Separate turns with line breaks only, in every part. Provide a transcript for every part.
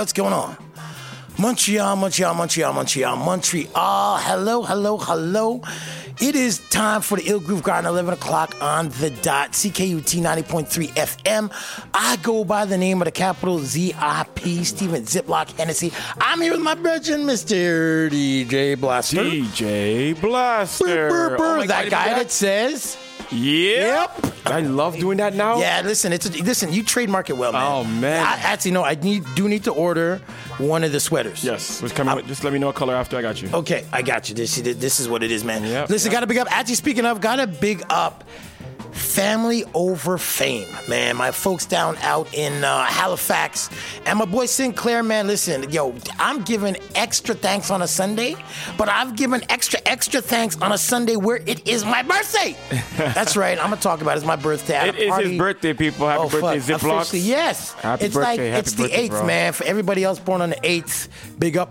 What's going on? Montreal. Hello. It is time for the Ill Groove Garden, 11 o'clock on the dot. CKUT 90.3 FM. I go by the name of the capital ZIP, Steven Ziplock Hennessy. I'm here with my brethren, Mr. DJ Blaster.
DJ Blaster.
Oh that guy that says...
Yep. I love doing that now.
Yeah, listen, you trademark it well, man.
Oh, man.
I do need to order one of the sweaters.
Yes. Just let me know what color after. I got you.
Okay, I got you. This is what it is, man.
Yep.
Listen, got to big up. Actually, speaking of, got to big up Family Over Fame, man. My folks down out in Halifax. And my boy Sinclair, man, listen, yo, I'm giving extra thanks on a Sunday, but I've given extra thanks on a Sunday where it is my birthday. That's right. I'm going to talk about it. It's my birthday.
It is his birthday, people. Happy birthday, Ziploc.
Officially, yes.
Happy birthday.
It's the 8th, bro. Man. For everybody else born on the 8th, big up.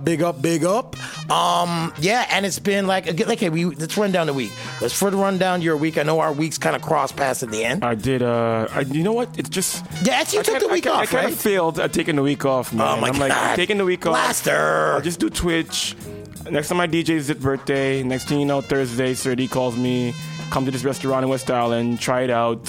Yeah, and it's been like, okay, let's run down the week. Let's further run down your week. I know our weeks kind of cross paths at the end.
I did. You know what? It's just.
Yeah, actually, you took the week off,
I kind of failed at taking the week off, man.
Oh, my God.
I'm taking the week off.
Blaster.
I'll just do Twitch. Next time my DJ's birthday. Next thing you know, Thursday, Sir D calls me. Come to this restaurant in West Island. Try it out.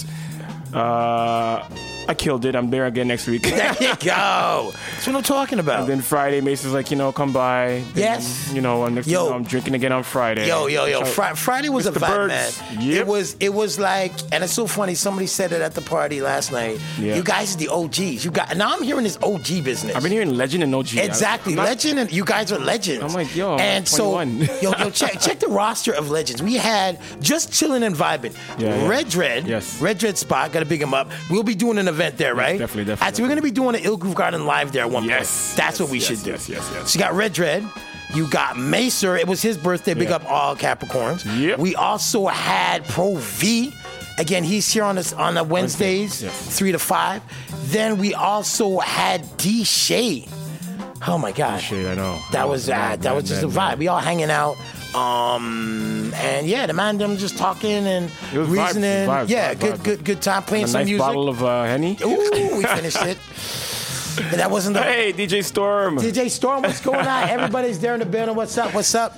I killed it. I'm there again next week.
There you go. That's what I'm talking about.
And then Friday, Mason's like, come by. Then,
yes.
And next thing you know, I'm drinking again on Friday.
Yo. Friday was a vibe, man.
Yep.
It was like, and it's so funny. Somebody said it at the party last night. Yeah. You guys are the OGs. Now I'm hearing this OG business.
I've been hearing legend and OG.
Exactly, legend, and you guys are legends.
I'm like, yo,
and
21.
So, check the roster of legends. We had just chilling and vibing.
Yeah.
Red Dread.
Yes.
Red Dread spot. Got to big him up. We'll be doing an event there, right?
Definitely.
So we're going to be doing an Ill Groove Garden live there at one point. That's what we should do.
Yes.
So you got Red Dread. You got Macer. It was his birthday. Big up all Capricorns.
Yep.
We also had Pro V. Again, he's here on the Wednesdays, 3 to 5. Then we also had D Shay. Oh my gosh.
D Shay, I know.
That was just a vibe. We all hanging out. And yeah, the man them just talking and reasoning.
Vibes.
Good time playing some music.
Nice bottle of Henny.
Ooh, we finished it. And that wasn't the...
Hey, DJ Storm.
DJ Storm, what's going on? Everybody's there in the building. What's up?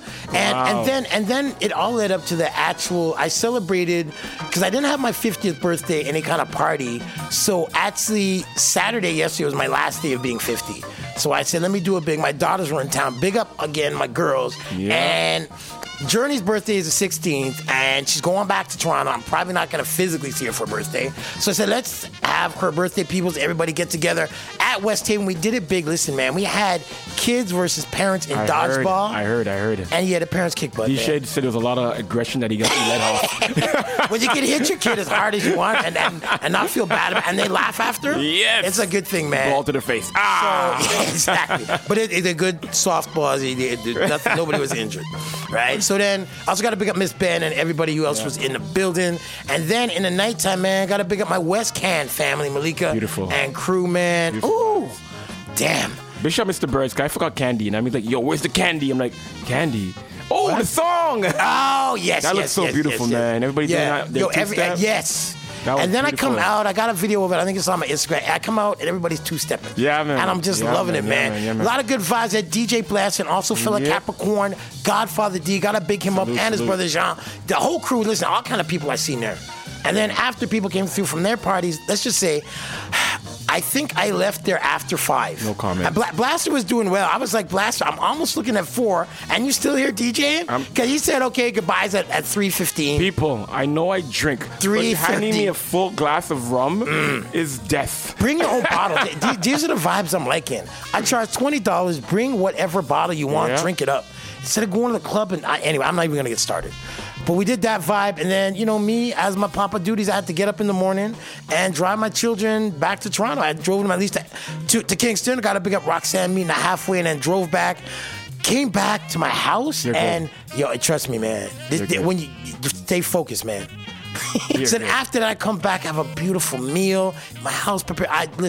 And then it all led up to the actual... I celebrated... Because I didn't have my 50th birthday, any kind of party. So actually, Saturday yesterday was my last day of being 50. So I said, let me do it big. My daughters were in town. Big up again, my girls. Yeah. And... Journey's birthday is the 16th, and she's going back to Toronto. I'm probably not going to physically see her for her birthday. So I said, let's have her birthday peoples, everybody get together at West Haven. We did it big. Listen, man, we had kids versus parents in dodgeball.
I heard it.
And yeah, the parents kicked butt.
D-Shade said there was a lot of aggression that he got let off.
Well, you can hit your kid as hard as you want and not feel bad about it, and they laugh after.
Yes.
It's a good thing, man.
Ball to the face.
So, yeah, exactly. But it's a good softball. Nobody was injured, right? So then, I also got to pick up Miss Ben and everybody who else was in the building. And then in the nighttime, man, got to pick up my West Can family, Malika and crew, man.
Beautiful.
Ooh, damn.
Big shout Mr. Birds, guy forgot candy. And I'm like, yo, where's the candy? I'm like, candy? Oh, what? The song!
Oh, yes,
that looks so beautiful, man. Everybody doing that?
Yes. And then
beautiful.
I come out, I got a video of it, I think it's on my Instagram. I come out and everybody's two-stepping.
Yeah, man.
And I'm just loving it, man. A lot of good vibes at DJ Blast and also fella Capricorn, Godfather D, gotta big him up, and his brother Jean. The whole crew, listen, all kind of people I seen there. And then after people came through from their parties, let's just say, I think I left there after 5.
No comment.
Blaster was doing well. I was like, Blaster, I'm almost looking at 4, and you still here DJing? Because he said, okay, goodbyes at 3:15.
People, I know I drink.
3:15.
Handing me a full glass of rum is death.
Bring your own bottle. These are the vibes I'm liking. I charge $20. Bring whatever bottle you want. Drink it up. Instead of going to the club anyway, I'm not even going to get started. But we did that vibe, and then, me, as my papa duties, I had to get up in the morning and drive my children back to Toronto. I drove them at least to Kingston, got to pick up Roxanne, meeting her halfway, and then drove back. Came back to my house, and, trust me, man, when you stay focused, man. So after that, I come back, have a beautiful meal, my house prepared.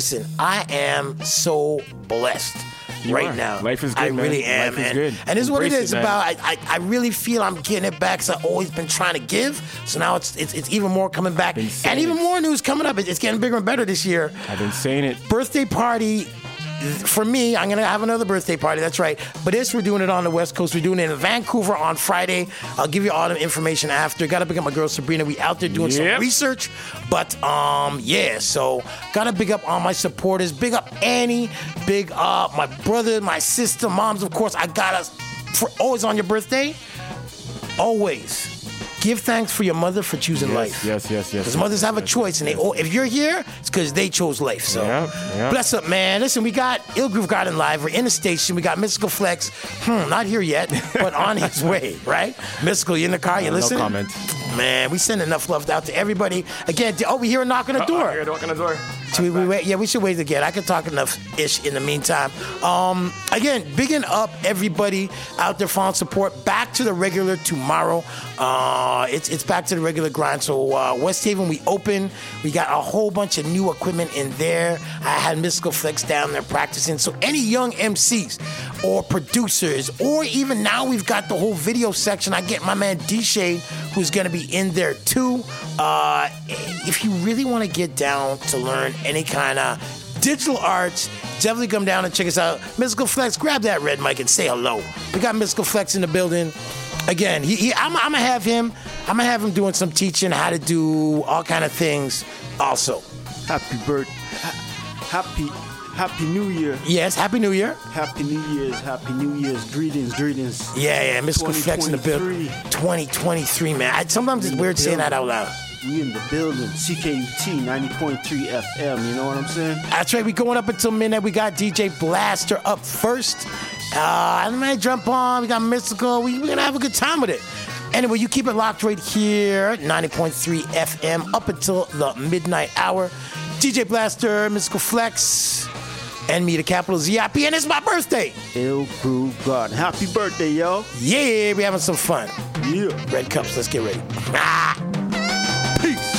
I am so blessed. Now.
Life is good,
I really am,
Life
man.
is good.
And this is what it is
man.
about. I really feel I'm getting it back because I've always been trying to give. So now it's even more coming back. And even more news coming up. It's getting bigger and better this year.
I've been saying it.
Birthday party for me, I'm going to have another birthday party. That's right. But this, we're doing it on the West Coast. We're doing it in Vancouver on Friday. I'll give you all the information after. Got to pick up my girl Sabrina. We out there doing some research. But, yeah, so got to big up all my supporters. Big up Annie. Big up my brother, my sister, moms, of course. I got us for always on your birthday. Always. Give thanks for your mother for choosing life.
Yes.
Because mothers have a choice, and if you're here, it's because they chose life. So, bless up, man. Listen, we got Ill Groove Garden live. We're in the station. We got Mystical Flex. Not here yet, but on his way, right? Mystical, you in the car? You listening?
No comment.
Man, we send enough love out to everybody. Again, we hear a knock on the door.
I hear a knock on the door.
Should we wait? Yeah, we should wait again. I can talk enough-ish in the meantime. Again, bigging up everybody out there following support. Back to the regular tomorrow. It's back to the regular grind. So West Haven, we open. We got a whole bunch of new equipment in there. I had Mystical Flex down there practicing. So any young MCs or producers, or even now we've got the whole video section. I get my man D-Shade, who's going to be in there too. If you really want to get down to learn any kind of digital arts, definitely come down and check us out. Mystical Flex, grab that red mic and say hello. We got Mystical Flex in the building. Again, I'm gonna have him doing some teaching how to do all kind of things also.
Happy New Year.
Yes, Happy New Year.
Happy New Year's. Greetings.
Yeah, Mystical Flex in the building. 2023, man. Sometimes it's weird saying that out loud.
We in the building. CKUT 90.3 FM. You know what I'm saying?
That's right. We going up until midnight. We got DJ Blaster up first. And then jump on. We got Mystical. We're going to have a good time with it. Anyway, you keep it locked right here. 90.3 FM up until the midnight hour. DJ Blaster, Mystical Flex, and me, the capital ZIP. And it's my birthday.
Ill Groove Garden. Happy birthday, yo.
Yeah, we having some fun.
Yeah.
Red cups. Let's get ready. Peace.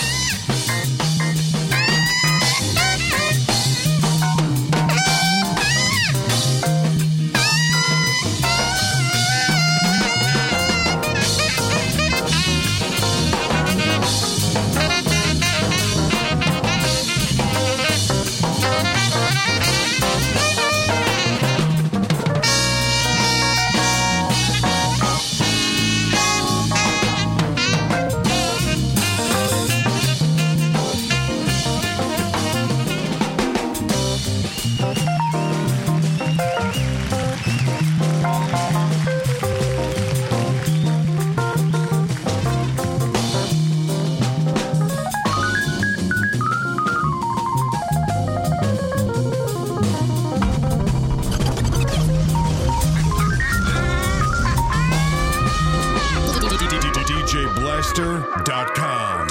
DJBlaster.com.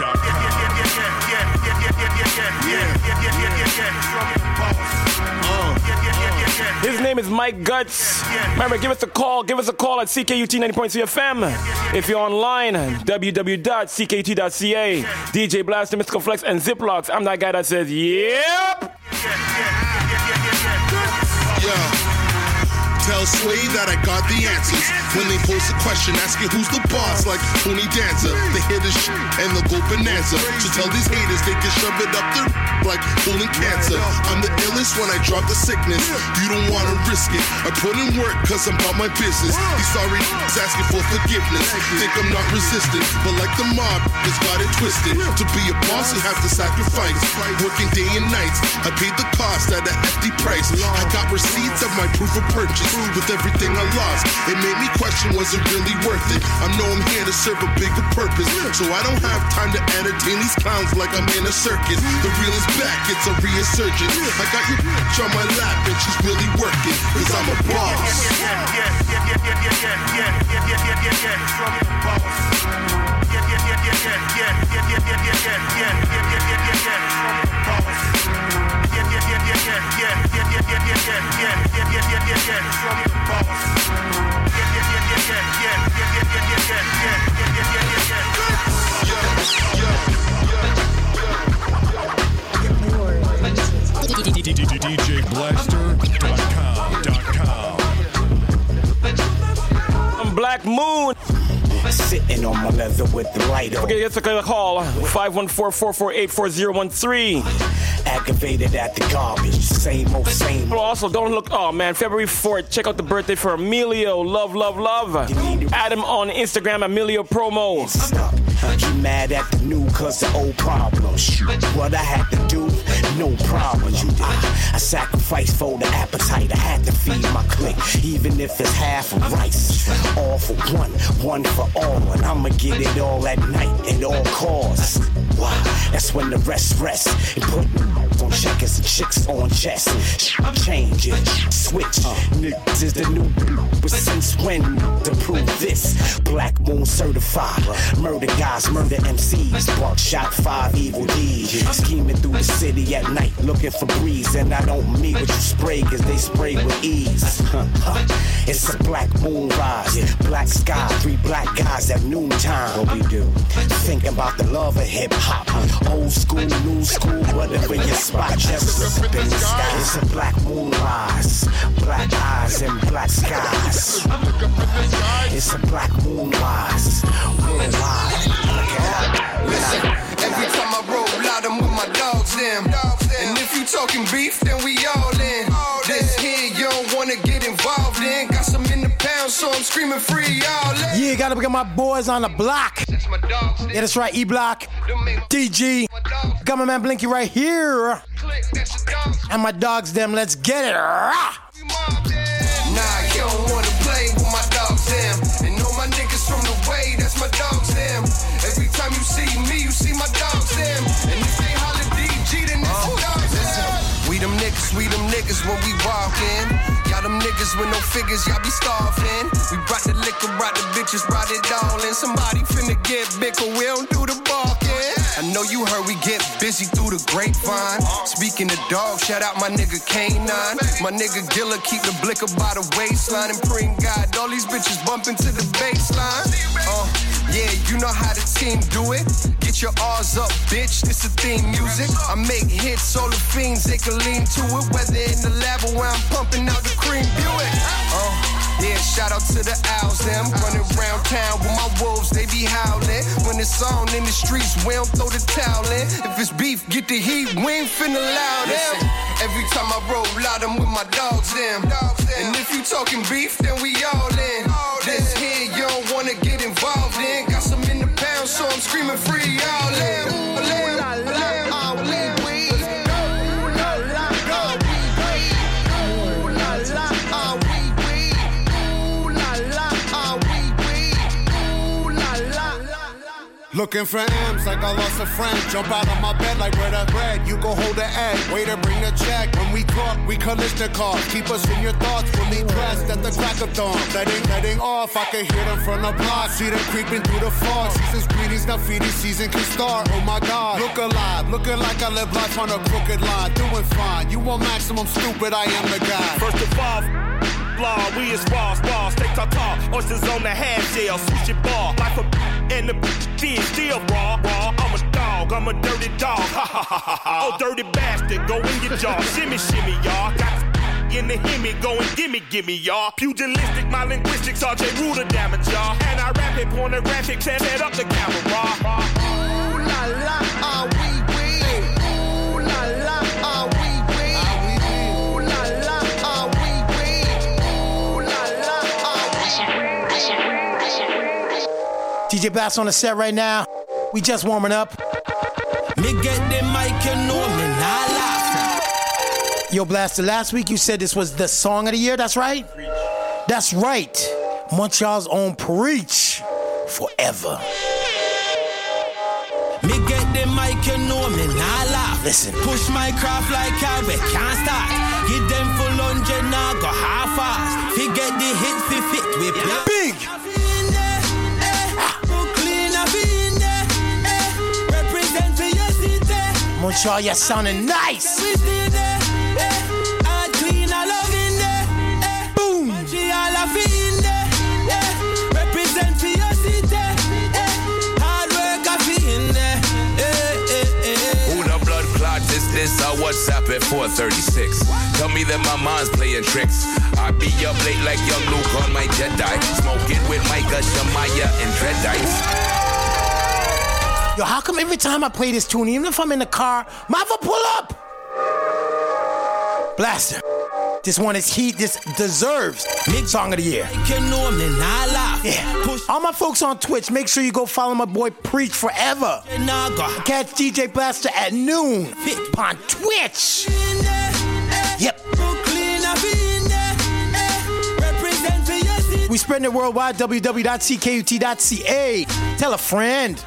His name is Mike Guts. Remember, give us a call. Give us a call at CKUT 90.3 FM. If you're online, www.ckut.ca. DJ Blaster, Mystical Flex, and Ziplocks. I'm that guy that says, yep.
Tell Sway that I got the answers. When they pose a question asking who's the boss, like Tony Danza, they hear the shit and they'll go bonanza. So tell these haters they can shove it up their like pulling cancer. I'm the illest when I drop the sickness. You don't wanna risk it. I put in work cause I'm about my business. These sorry asking for forgiveness. Think I'm not resistant, but like the mob, it's got it twisted. To be a boss, you have to sacrifice. Working day and nights, I paid the cost at a hefty price. I got receipts of my proof of purchase. With everything I lost, it made me question, was it really worth it? I know I'm here to serve a bigger purpose, so I don't have time to entertain these clowns like I'm in a circus. The real is back, it's a resurgence. I got your bitch on my lap and she's really working, cause I'm a boss.
DJBlaster.com. Black Moon.
Sitting on my leather with the light on.
Okay, let's take a call. 514-448-4013.
Aggravated at the garbage. Same old, same old.
Also, don't look. Oh man, February 4th. Check out the birthday for Emilio. Love. Add him on Instagram, Emilio Promo.
You mad at the new cause the old problems. What I had to do, no problem. I sacrificed for the appetite. I had to feed my clique, even if it's half of rice. All for one for all. And I'ma get it all at night at all costs. Wow, that's when the rest. And put on checkers and chicks on chest. Change it, switch. Niggas is the new. But since when to prove this? Black Moon certified. Murder guys, murder MCs. Buckshot 5 evil deeds. Scheming through the city at night, looking for breeze. And I don't mean what you spray, cause they spray with ease. It's a black moon rise. Black sky, 3 black guys at noontime. What we do? Thinking about the love of hip hop. Old school, new school, whatever your spot. Just up in the sky. It's a black moon rise. Black eyes and black skies. It's a black moon rise. Worldwide.
Listen, every time I roll out, I'm with my dogs them. And if you talking beef, then we all in. This here you don't wanna get involved in. Got some in the pound, so I'm screaming free all in.
Yeah, gotta get my boys on the block. Yeah, that's right, E-Block, DG, got my man Blinky right here. And my dogs them, let's get it.
Nah, you don't wanna play with my dogs them. And all my niggas from the way, that's my dogs them. Every time you see me, you see my dogs them. And if they holler DG, then that's my dogs them. We them niggas when we walk in. Y'all them niggas with no figures, y'all be starving. We brought the liquor, brought the bitches, brought it all in. Somebody finna get big, but we don't do the barking. I know you heard we get busy through the grapevine. Speaking of dogs, shout out my nigga K9. My nigga Gilla keep the blicker by the waistline. And praying God, all these bitches bumping to the baseline. Yeah, you know how the team do it. Get your R's up, bitch, this a theme music. I make hits, all the fiends, they can lean to it. Whether in the lab or where I'm pumping out the cream Buick. Yeah, shout out to the owls, them. Running around town with my wolves, they be howling. When it's on in the streets, we don't throw the towel in. If it's beef, get the heat, we ain't finna allow them. Every time I roll out, I'm with my dogs, them. And if you talking beef, then we all in. This here, you don't wanna get involved in. Got some in the pound, so I'm screaming free, all in.
Looking for M's like I lost a friend. Jump out of my bed like where the bread. You go hold the egg. Waiter, bring the check. When we talk, we collision car. Keep us in your thoughts. Fully dressed at the crack of dawn. Letting off. I can hear them from the block. See them creeping through the fog. Season's greetings, graffiti season can start. Oh my God. Look alive. Looking like I live life on a crooked line. Doing fine. You want maximum stupid. I am the guy.
First of all, we is balls, steak tartare, oysters on the half shell, sushi bar, life a and the fish still raw. I'm a dog, I'm a dirty dog, ha ha ha ha ha. Oh dirty bastard, go in your jaw, shimmy y'all. Got in the hemi, go and gimme y'all. Pugilistic, my linguistics, RJ Ruder damage y'all. And I rap it, pornographic, set up the camera. Ooh la la, ah oui. Ooh la la, ah oui.
DJ Blast on the set right now. We just warming up.
Me get the mic, you know me not laugh.
Yo, Blaster, last week you said this was the song of the year, that's right? Preach. That's right. Montreal's own Preach. Forever.
Me get the mic, you know me not laugh.
Listen.
Push my craft like how we can't start. Give them full 100, now go half-fast. Forget the hit, fit, we play.
Big! Montreal, you're sounding nice. Boom.
Represent for your city. Hard work, I feel in there.
Who the blood clot is this? Our WhatsApp at 436. Tell me that my mind's playing tricks. I be up late like young Luke on my Jedi. Smoking with Micah, Shamaya, and Dreadites.
Yo, how come every time I play this tune, even if I'm in the car, mother pull up? Blaster. This one is heat. This deserves Song of the Year. Yeah. All my folks on Twitch, make sure you go follow my boy Preach Forever. Catch DJ Blaster at noon on Twitch. Yep. We spreading it worldwide. www.ckut.ca. Tell a friend.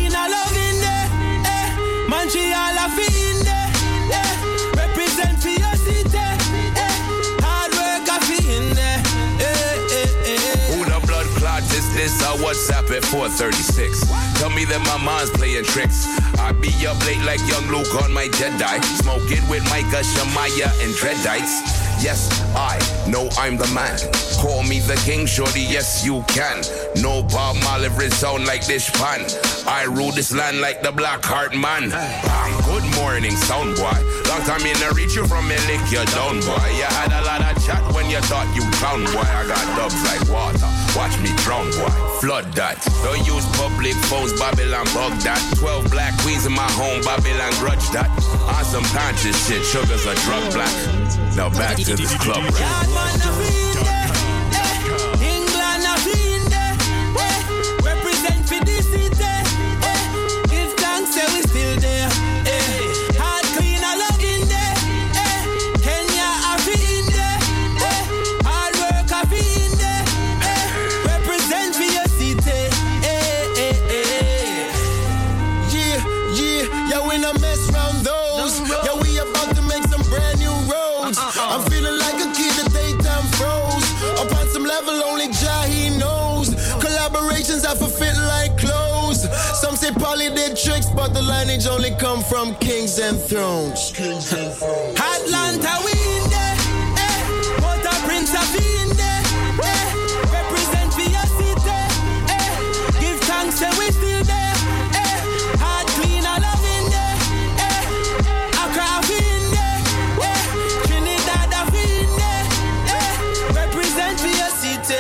Montreal, I feel there. Represent for your city. Hard work, I feel there.
Who the blood clot is this? Our WhatsApp at 436. Tell me that my mind's playing tricks. I be up late like young Luke on my Jedi. Smoking with Micah, Shamaya, and Dreadites. Yes, I know I'm the man. Call me the king, shorty, yes you can. No Bob Marley sound like this pan. I rule this land like the Black Heart man. Good morning, sound boy. Long time in the reach you from me lick you down, boy. You had a lot of chat when you thought you drowned, boy. I got dubs like water, watch me drown, boy. Flood that. Don't use public phones, Babylon bug that. 12 black queens in my home, Babylon grudge that. On some conscious shit, sugar's a drug black. Now back to this club rap.
England, I feel there. Represent for this city. Give thanks, say we still there. Hard clean, I love in there. Kenya, I feel there. Hard work, I feel there. Represent for your city.
Yeah, we not mess round those. Yeah, we about to make some brand new roads. I'm feeling like a kid that daytime froze. Upon some level, only Jah he knows. Collaborations have a fit like clothes. Some say Polly did tricks, but the lineage only come from kings and thrones.
Atlanta, we in there. Port-au-Prince, I be in there. Represent for your city. Give thanks, say we still there. Hard clean, I love in there. Accra, I be in there. Trinidad, I be in there. Represent for your city.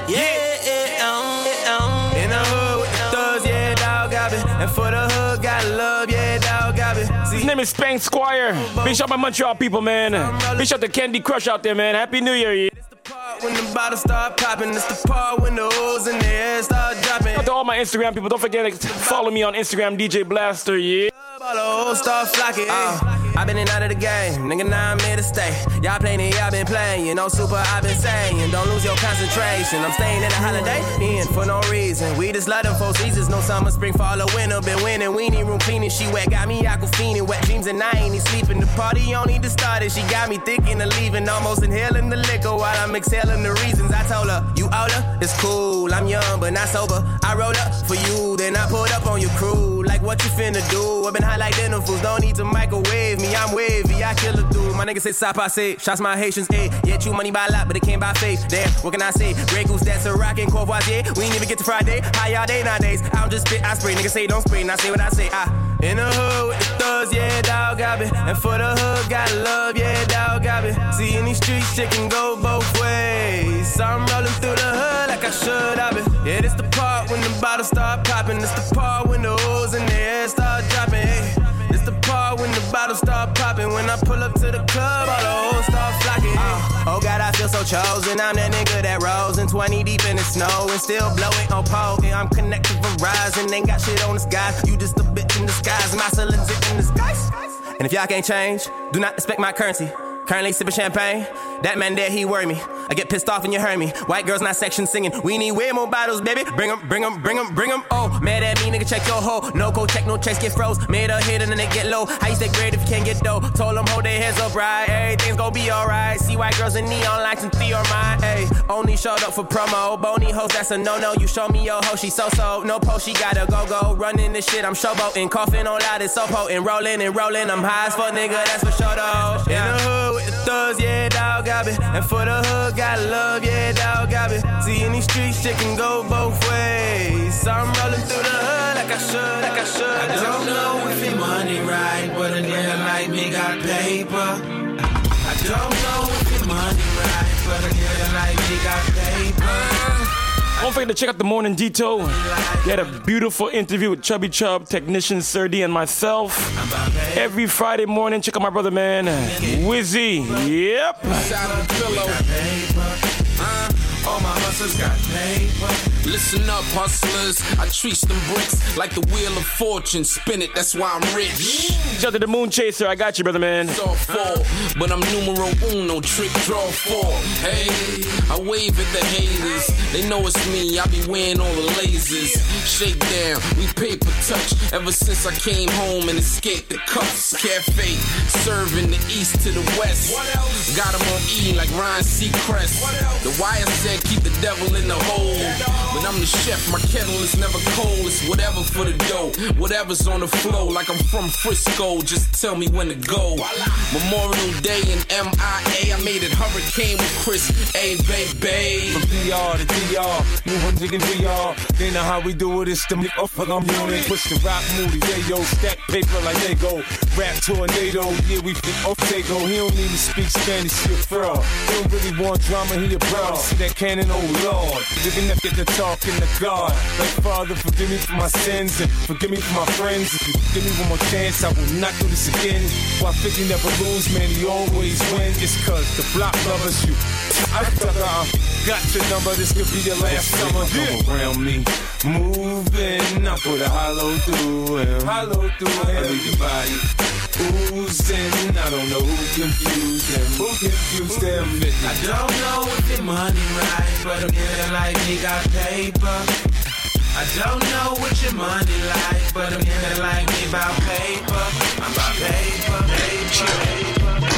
In the hood with the thugs, yeah, dog got me. And for the hood, got love, yeah, dog got me.
His name is Spank Squire. Big shout out my Montreal people, man. Big shout out to Candy Crush out there, man. Happy New Year, yeah.
When the bottles start popping, it's the part when the hoes in the air start dropping.
To all my Instagram people, don't forget to follow me on Instagram, DJ Blaster, yeah.
All the hoes start flocking. I've been in and out of the game, nigga, now I'm here to stay. Y'all playing it, y'all been playing, you know, super, I've been saying. Don't lose your concentration, I'm staying in the holiday in for no reason. We just love them 4 seasons, no summer, spring, fall, or winter. Been winning, we need room cleaning, she wet, got me aquafina, wet dreams and I ain't even sleeping. The party only just started, she got me thinking of leaving. Almost inhaling the liquor while I'm exhaling the reasons. I told her, you older, it's cool, I'm young but not sober. I roll up for you, then I pulled up on your crew. Like what you finna do, I've been high like dinner fools, don't need to microwave me, I'm wavy, I kill a dude. My nigga say stop, I say, shots my Haitians, yeah, true money by a lot, but it can't buy faith. Damn, what can I say? Grey Goose, that's a rockin' Courvoisier. We ain't even get to Friday, how y'all day nowadays? I don't just spit, I spray, nigga say don't spray, and I say what I say. In the hood with the thugs, yeah, dog got me. And for the hood, got love, yeah, dog got me. See, in these streets, shit can go both ways. So I'm rolling through the hood like I should have been. Yeah, this the part when the bottles start popping. This the part when the hoes in the air start dropping. Hey, this the part when the bottles start popping. When I pull up to the club, all the hoes start flocking. Oh God, I feel so chosen. I'm that nigga that rolls in 20 deep in the snow and still blowing on pole. Yeah, I'm connected Verizon, ain't got shit on the sky. You just a bitch in disguise, my cylinders in disguise. And if y'all can't change, do not expect my currency. Currently sipping champagne, that man there, he worry me. I get pissed off when you heard me. White girls not section singing. We need way more bottles, baby. Bring 'em, bring 'em, bring 'em, bring 'em. Oh, mad at me, nigga, check your hoe. No code check, no checks get froze. Made a hit and then they get low. How you stay great if you can't get dough? Told them hold their heads up right. Everything's gonna be alright. See white girls in neon lights and Theo mine. Hey, only showed up for promo. Bony hoes, that's a no-no. You show me your hoe, she so-so. No post, she gotta go. Running this shit, I'm showboating. Coughing on loud, it's so potent. Rolling and rolling, I'm high as fuck, nigga, that's for sure though. Yeah. In the hood with the thugs, yeah, dog got me. And for the hood, got love, yeah, dog got me. See, in these streets, shit can go both ways. So I'm rolling through the hood like I should.
I don't know if your money right, but a nigga like me got paper. I don't know
Don't forget to check out the Morning Dito. We had a beautiful interview with Chubby Chub, technician Sir D, and myself. Every Friday morning, check out my brother, man, Wizzy. Yep.
All my hustlers got paper. Listen up, hustlers. I treat them bricks like the wheel of fortune. Spin it, that's why I'm rich.
Shout out to the Moon Chaser. I got you, brother, man.
But I'm numero uno, trick draw 4. Hey, I wave at the haters. They know it's me. I be wearing all the lasers. Shake down, we paper touch. Ever since I came home and escaped the cuffs. Cafe, serving the east to the west. Got them on E like Ryan Seacrest. The wire said keep the devil in the hole. But I'm the chef, my kettle is never cold. It's whatever for the dough, whatever's on the flow. Like I'm from Frisco, just tell me when to go. Memorial Day in MIA, I made it hurricane with Chris A. Baby.
From PR to DR, New Hunting and VR. They know how we do it, it's the fuck I'm doing. Push the rock moody, yeah, yo, stack paper like Lego. Rap tornado, yeah, we fit off Tego. He don't need to speak Spanish, he a fraud. He don't really want drama, he a broad. See that cannon, oh Lord. Looking up at the talk in the God. Like Father, forgive me for my sins and forgive me for my friends. If you give me one more chance, I will not do this again. Why 50 never lose, man, he always wins. It's cause the block lovers you. I got your number, this could be your last summer. Come around me, moving. I put a hollow through him. Hollow through him. I leave your body oozing. I don't know who confused him. Who confused him?
I don't know if your money right, but a nigga like me got paper. I don't know what your money like, but a nigga like me about paper. I'm about paper, paper.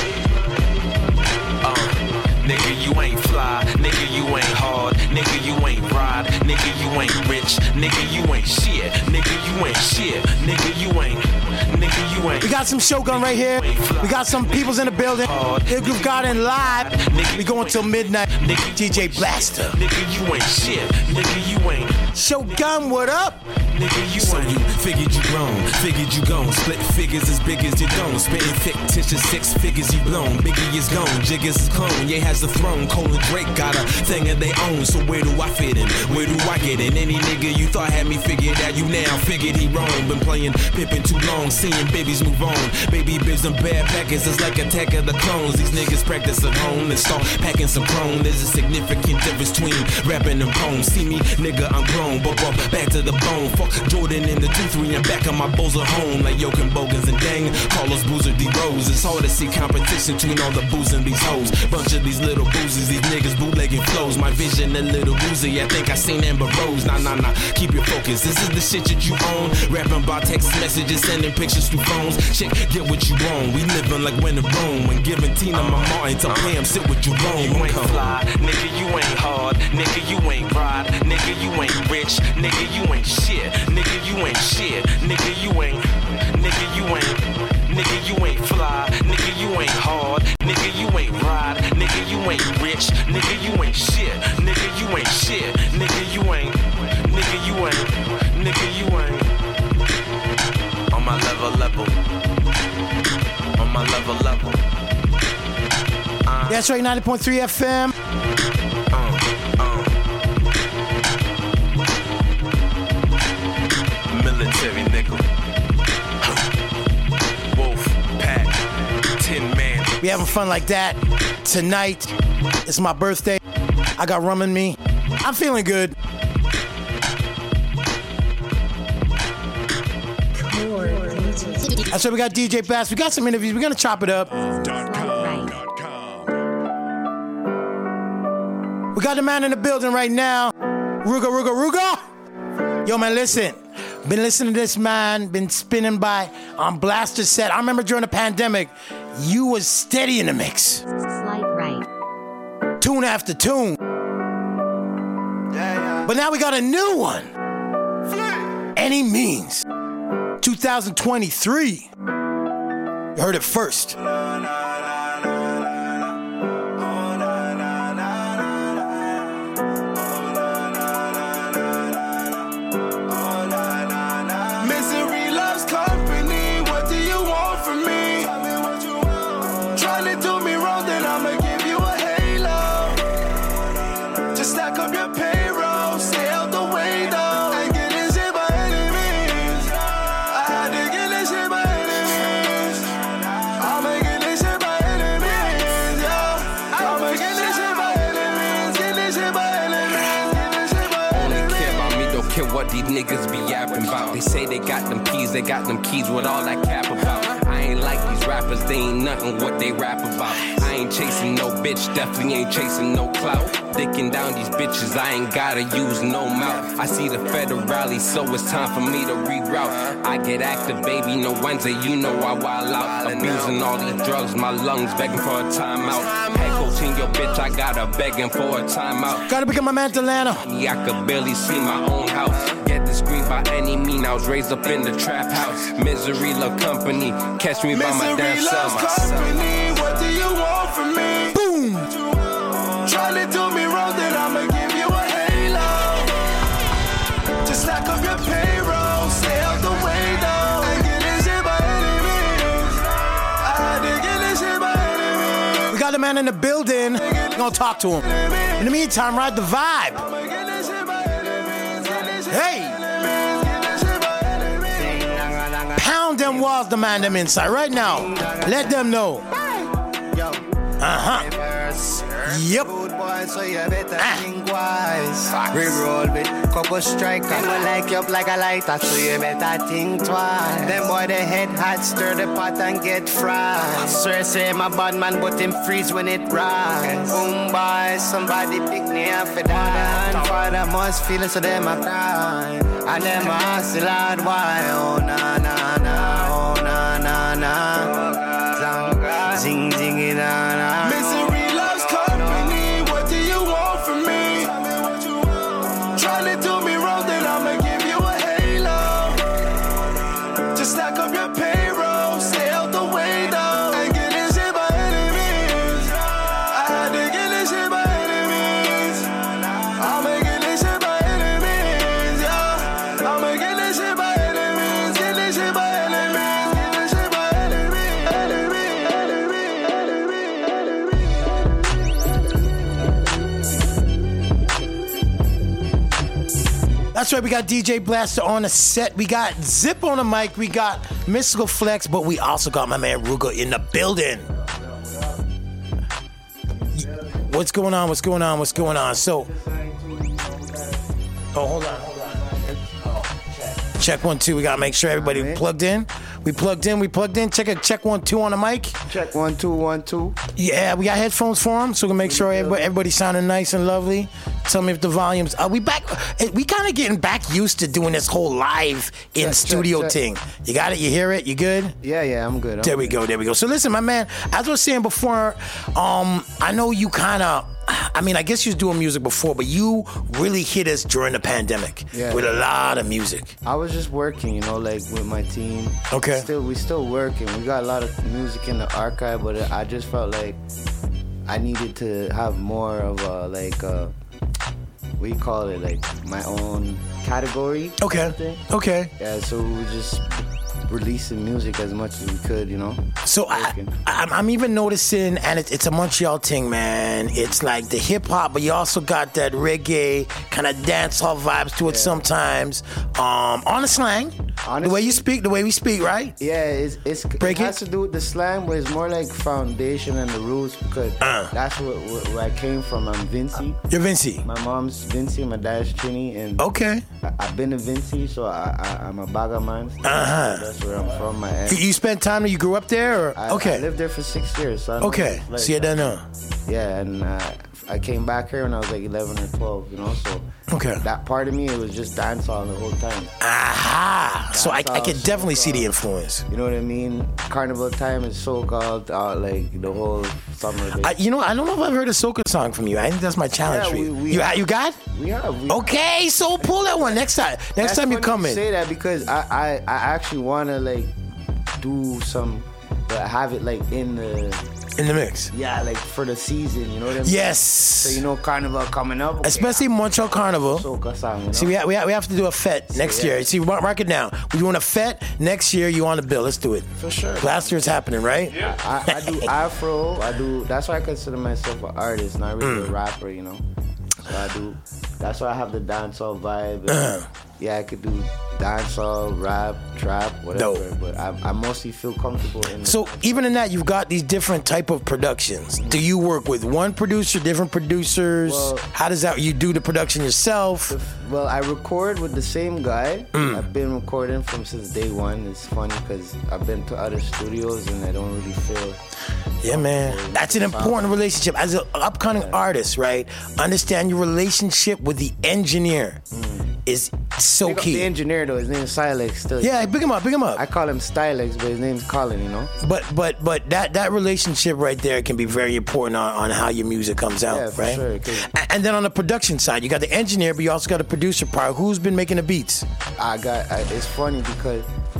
Nigga, you ain't fly, nigga, you ain't hard, nigga, you ain't ride, nigga, you ain't rich, nigga, you ain't shit, nigga, you ain't shit, nigga, you ain't, nigga, you ain't.
We got some Shogun right here. We got some peoples in the building. If you've got in live, we going till midnight. DJ Blaster.
Nigga, you ain't shit, nigga, you ain't.
Shogun, what up?
Nigga, you
so you figured you grown, figured you gone. Split figures as big as you don't. Spitting fictitious 6 figures you blown. Biggie is gone, Jiggers is clone. Yeah, has the throne. Cole and Drake got a thing of their own. So where do I fit in? Where do I get in? Any nigga you thought had me figured out, you now figured he wrong. Been playing Pippin too long, seeing babies move on. Baby bibs and bad packers, it's like Attack of the Clones. These niggas practice at home and start packing some chrome. There's a significant difference between rapping and poems. See me, nigga, I'm grown, but back to the bone. Fuck Jordan in the 2-3 and back of my bows at home. Like Jokin, Bogans and Dang, Carlos Boozer, D-Rose. It's hard to see competition between all the booze and these hoes. Bunch of these little boozers, these niggas bootlegging flows. My vision a little woozy, I think I seen Amber Rose. Nah, keep your focus. This is the shit that you own. Rapping about text messages, sending pictures through phones. Shit, get what you want. We living like when in Rome. When giving Tina my Martin to Pam, sit with your own.
You ain't fly, nigga, you ain't hard, nigga, you ain't ride, nigga, you ain't rich, nigga, you ain't shit, nigga, you ain't shit, nigga, you ain't, nigga, you ain't, nigga, you ain't fly, nigga, you ain't hard, nigga, you ain't ride, nigga, you ain't rich, nigga, you ain't shit, nigga, you ain't shit, nigga, you ain't, nigga, you ain't, nigga, you ain't. On my level, on my level.
That's right, 90.3 FM.
Military nigga. Wolf pack. Tin man.
We having fun like that tonight. It's my birthday. I got rum in me. I'm feeling good. That's why we got DJ Bass. We got some interviews. We're gonna chop it up. We got the man in the building right now. Ruga. Yo, man, listen. Been listening to this man. Been spinning by on Blaster set. I remember during the pandemic, you was steady in the mix.
Slight right.
Tune after tune. But now we got a new one. Any Means. 2023. You heard it first.
Misery loves company. What do you want from me? Trying to do me wrong, then I'ma give you a halo. Just stack up your payroll. Say
what these niggas be yapping about. They say they got them keys, with all that cap about. I ain't like these rappers, they ain't nothing what they rap about. I ain't chasing no bitch, definitely ain't chasing no clout. Dicking down these bitches, I ain't gotta use no mouth. I see the federal rally, so it's time for me to reroute. I get active, baby, no Wednesday, you know I wild out. Abusing all these drugs, my lungs begging for a timeout. Head coaching your bitch, I got her begging for a timeout.
Gotta become my man Delano.
Yeah, I could barely see my own house. Get discreet by any mean, I was raised up in the trap house. Misery love company, catch me by my damn self.
Company, what do you want from me?
Boom!
Try to do me wrong, then I'ma give you a halo. Just stack up your payroll, stay out the way though. I get this shit by any means. I had to get this shit by any means.
We got the man in the building. We're gonna talk to him. In the meantime, ride the vibe. Hey! Pound them walls, the man them inside right now. Let them know. Yep.
So you better think wise. Reroll with couple striker. They will like you up like a lighter, so you better think twice. Them boy they head hot, stir the pot and get fried. Swear say my bad man, but him freeze when it rise. Boom boy, somebody pick me up for that. And father must feel it, so them a cry. And them a still hard why. Oh na na na, oh na na na. Zing zing it na na.
Misery loves company. What do you want from me? Try to do me wrong, then I'ma give you a halo. Just stack up your payroll, stay out the way though. I get this shit by any means. I had to get this shit by any means. I'ma get this shit by any means, yeah. I'ma get this shit by any means. Get this shit by any means. Get this shit by any means.
That's right, we got DJ Blaster on the set. We got Zip on the mic. We got Mystical Flex, but we also got my man Ruger in the building. What's going on? What's going on? What's going on? So, hold on. Check 1 2. We gotta make sure everybody plugged in. We plugged in. Check 1 2 on the mic.
Check 1 2 1 2.
Yeah, we got headphones for them, so we can make sure everybody's sounding nice and lovely. Tell me if the volumes. We back. We kind of getting back used to doing this whole live in studio thing. You got it. You hear it. You good?
Yeah, I'm good.
There we go. So listen, my man. As I was saying before, I know you kind of. I mean, I guess you was doing music before, but you really hit us during the pandemic with a lot of music.
I was just working, like with my team.
Okay.
We still working. We got a lot of music in the archive, but I just felt like I needed to have more of a we call it like my own category.
Okay. Okay.
Yeah. So we just releasing music as much as we could,
So I'm even noticing, and it's a Montreal thing, man. It's like the hip hop, but you also got that reggae kind of dancehall vibes to it sometimes. On the slang, honestly, the way we speak, right?
Yeah, it has to do with the slang, but it's more like foundation and the roots because that's where I came from. I'm Vinci.
You're Vinci.
My mom's Vinci, my dad's Trini, and I've been to Vinci, so I'm a Baga man. That's where I'm from.
You spent time there? You grew up there? Or?
I lived there for 6 years. So
so you don't know.
Yeah, and I came back here when I was like 11 or 12, so that part of me, it was just dancehall the whole time.
Aha! So I can definitely see the influence.
You know what I mean? Carnival time is so-called, like the whole summer.
I don't know if I've heard a soca song from you. I think that's my challenge for you. You got?
We have.
Okay, so pull that one next time. Next time you come in.
Say that because I actually want to like do some, have it like in the
mix.
Yeah, like for the season, you know what I mean?
Yes.
So Carnival coming up. Okay.
Especially Montreal Carnival.
Soca song,
See, we have to do a fete next year. See, mark it down. We're doing a fete next year. You on the bill? Let's do it.
For sure.
Last year's happening, right?
Yeah. I do Afro. That's why I consider myself an artist, not really a rapper, So I do. That's why I have the dancehall vibe.
I could do dancehall, rap, trap, whatever.
Dope.
But I mostly feel comfortable in.
So even in that, you've got these different type of productions. Do you work with one producer, different producers?
Well,
how does that? You do the production yourself?
Well, I record with the same guy.
Mm.
I've been recording from since day one. It's funny because I've been to other studios and I don't really feel.
Yeah, man. That's an important relationship. As an upcoming artist, right? Understand your relationship with the engineer is so
Big up
key.
the engineer though, his name is Silex still.
Yeah, big him up.
I call him Stylex, but his name's Colin, you know?
But that relationship right there can be very important on how your music comes out,
Yeah, for
right?
sure.
And then on the production side, you got the engineer, but you also got the producer part. Who's been making the beats?
It's funny because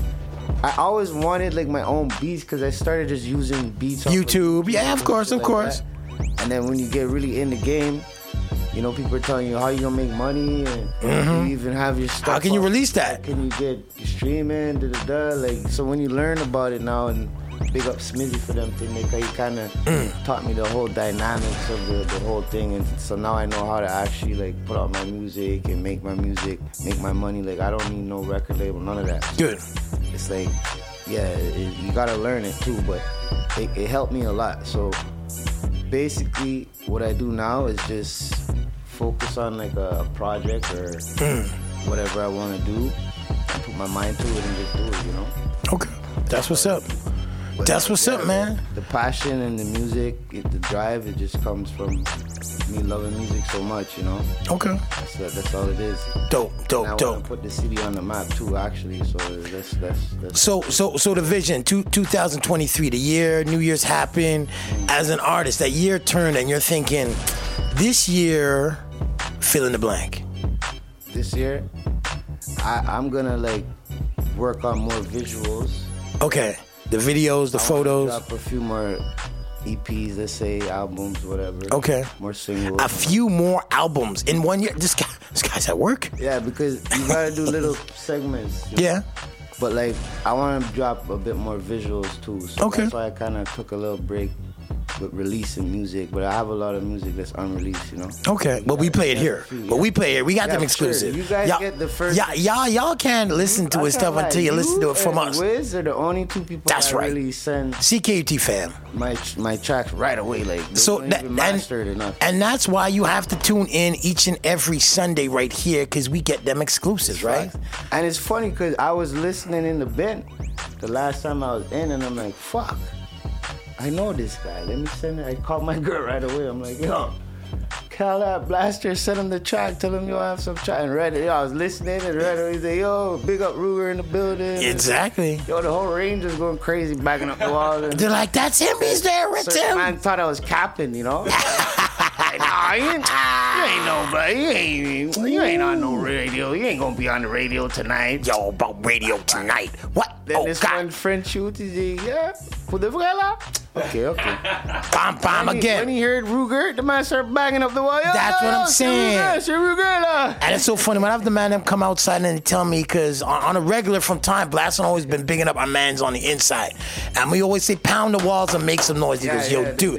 I always wanted like my own beats because I started just using beats off
YouTube. Yeah, of course.
that. And then when you get really in the game, you know, people are telling you how you gonna make money and you even have your stuff.
How can you release that?
How can you get streaming, like, so when you learn about it now, and big up Smizzy for them thing, like, he kind of taught me the whole dynamics of the whole thing, and so now I know how to actually like put out my music and make my music, make my money. Like, I don't need no record label, none of that.
Good.
It's like, you gotta learn it too, but it helped me a lot. So basically, what I do now is just focus on like a project or whatever I want to do, and put my mind to it and just do it, you know?
Okay, that's what's up. That's what's up, man.
The passion and the music, the drive, it just comes from me loving music so much, you know?
Okay.
That's all it is.
Dope.
And I want to put the city on the map too, actually. So that's
So the vision, 2023, the year New Year's happened. As an artist, that year turned, and you're thinking, this year, fill in the blank.
This year, I'm gonna like work on more visuals.
Okay, the videos, the photos.
Drop a few more EPs, let's say, albums, whatever.
Okay.
More singles.
A few more albums in 1 year. This guy's at work.
Yeah, because you gotta do little segments.
Yeah.
But like, I want to drop a bit more visuals too. So that's why I kind of took a little break with releasing music. But I have a lot of music that's unreleased, you know.
Okay, but we play it here. But we play it. We got them exclusive.
Sure. You guys get the first.
Y'all can't listen to his stuff until you listen to it from us.
Wiz are the only two people
that's
that
right.
really send
CKUT fam.
My tracks right away. Like,
so and that's why you have to tune in each and every Sunday right here, because we get them exclusives, right?
And it's funny because I was listening in the bin the last time I was in, and I'm like, fuck, I know this guy. Let me send it. I called my girl right away. I'm like, yo, call that Blaster, send him the track, tell him you have some track. And I was listening, and right away he said, yo, big up Ruger in the building.
Exactly.
Yo, the whole range was going crazy, backing up the wall.
They're like, that's him, he's there, it's him.
Man thought I was capping, you know? Nah, you ain't nobody. You ain't on no radio. You ain't gonna be on the radio tonight.
Yo, about radio tonight. What?
Then this one French shoot is yeah. Pour de vrai là? Okay.
Bam, again.
When he heard Ruger, the man started banging up the wall.
That's what I'm saying.
C'est Ruger là.
And it's so funny when I have the man them come outside and they tell me, because on a regular from time, Blastin' always been bigging up our mans on the inside. And we always say, pound the walls and make some noise. He goes, yo, dude.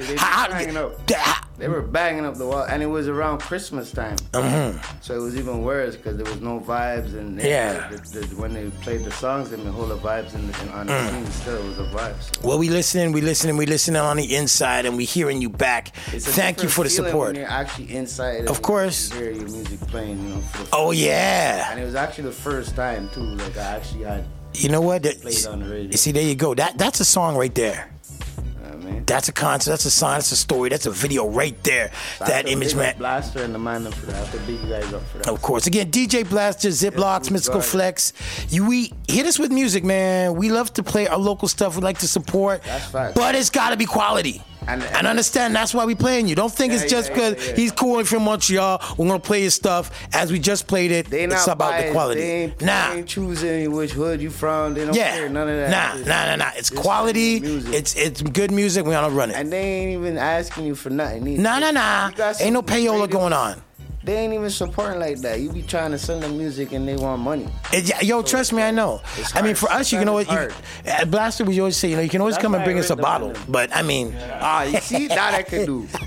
They were banging up the wall, and it was around Christmas time. So it was even worse because there was no vibes, and when they played the songs, they hold the vibes on the scene. Still, it was a vibe. So.
Well, we listening on the inside, and we hearing you back. Thank you for the support.
When you're actually inside,
of course,
you hear your music playing. You know.
Oh yeah.
And it was actually the first time too. Like I actually had.
You know what?
Played on the radio.
See, there you go. That's a song right there. That's a concept, that's a song, that's a story, that's a video right there. So that image, man.
Blaster and the man up for that. I have to big you guys up for that.
Of course. Again, DJ Blaster, Ziplocs, Mystical Flex. We hit us with music, man. We love to play our local stuff. We like to support.
That's fact.
But it's got to be quality. And understand, that's why we playing you. Don't think it's just because he's cool from Montreal, we're going to play his stuff. As we just played it, it's about the quality.
They ain't choosing which hood you from. They don't care. None of that.
Nah. It's quality. It's good music. We want to run it.
And they ain't even asking you for nothing either.
Nah. Ain't no payola going on.
They ain't even supporting like that. You be trying to send them music and they want money.
Trust me, I know. I mean, for us, you can always, Blaster, we always say, you can always come and bring us a bottle. But I mean,
you see, that I can do.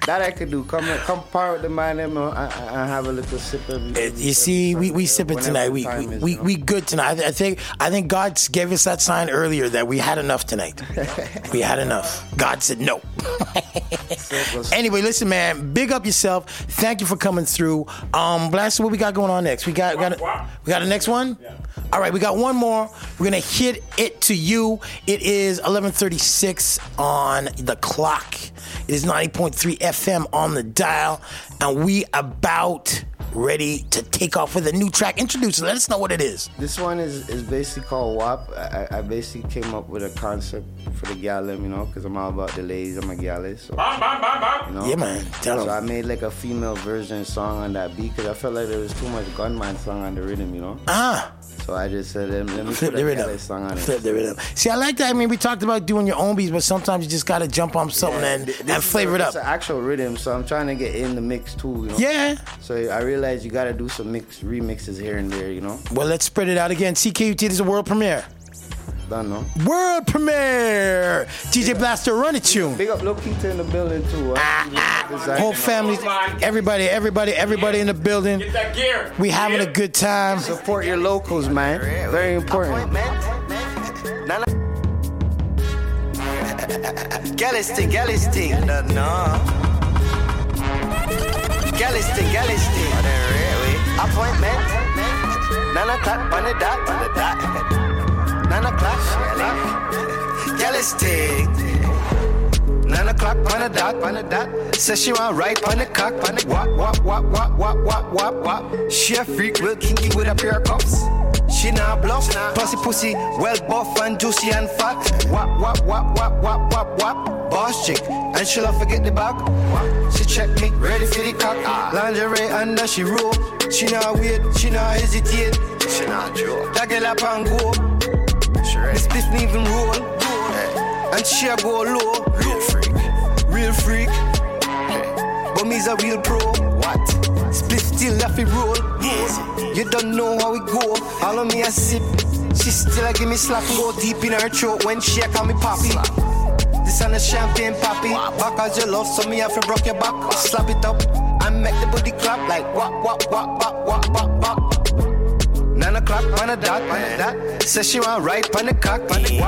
That I could do. Come par with the man and have a little sip of it.
You see, we sipping tonight. We good tonight. I think God gave us that sign earlier that we had enough tonight. We had enough. God said no. Anyway, listen, man. Big up yourself. Thank you for coming through. Blaster, what we got going on next? We got the next one? Yeah. All right, we got one more. We're going to hit it to you. It is 11:36 on the clock. It is 90.3 FM on the dial. And we about ready to take off with a new track. Introduce it. Let us know what it is.
This one is basically called WAP. I basically came up with a concept for the gallem, you know, because I'm all about the ladies. I'm a galley. So, you know?
Yeah, man. Tell them.
So I made like a female version song on that beat because I felt like there was too much gunman song on the rhythm, you know? So I just said, let me put a galley song on it.
Flip the rhythm. See, I like that. I mean, we talked about doing your own beats, but sometimes you just got to jump on something and flavor it up.
It's an actual rhythm, so I'm trying to get in the mix too, you know?
Yeah.
So I realized you got to do some remixes here and there, you know?
Well, let's spread it out again. CKUT, this is a world premiere.
Don't know.
World premiere! DJ Blaster, run it tune.
Big up Lil Keita in the building too.
Whole family, everybody in the building.
Get that gear.
We having a good time.
Support your locals, man. Very important.
Gallisting. No. Gallisting. Appointment. 9 o'clock on the dot. 9 o'clock, Gallistic. 9 o'clock on the dot. Says she want right on the cock. Wop. She a freak, real kinky with a pair of cups. She not bluff, pussy, well buff and juicy and fat. Wop. Boss chick, and she'll not forget the back. She check me, ready for the cock. Lingerie under she roll. She not wait, she not hesitate. She not joke. That girl up and go. This spliff even roll, and she a go low. Real freak. But me's a real pro. What? Spliff still have to roll. You don't know how we go. All of me a sip. She still a give me slap and go deep in her throat when she a call me poppy. This on a champagne poppy. Back as you love, so me have to rock your back. Slap it up and make the booty clap like wop. 9 o'clock on the dot. Says she want right on the cock.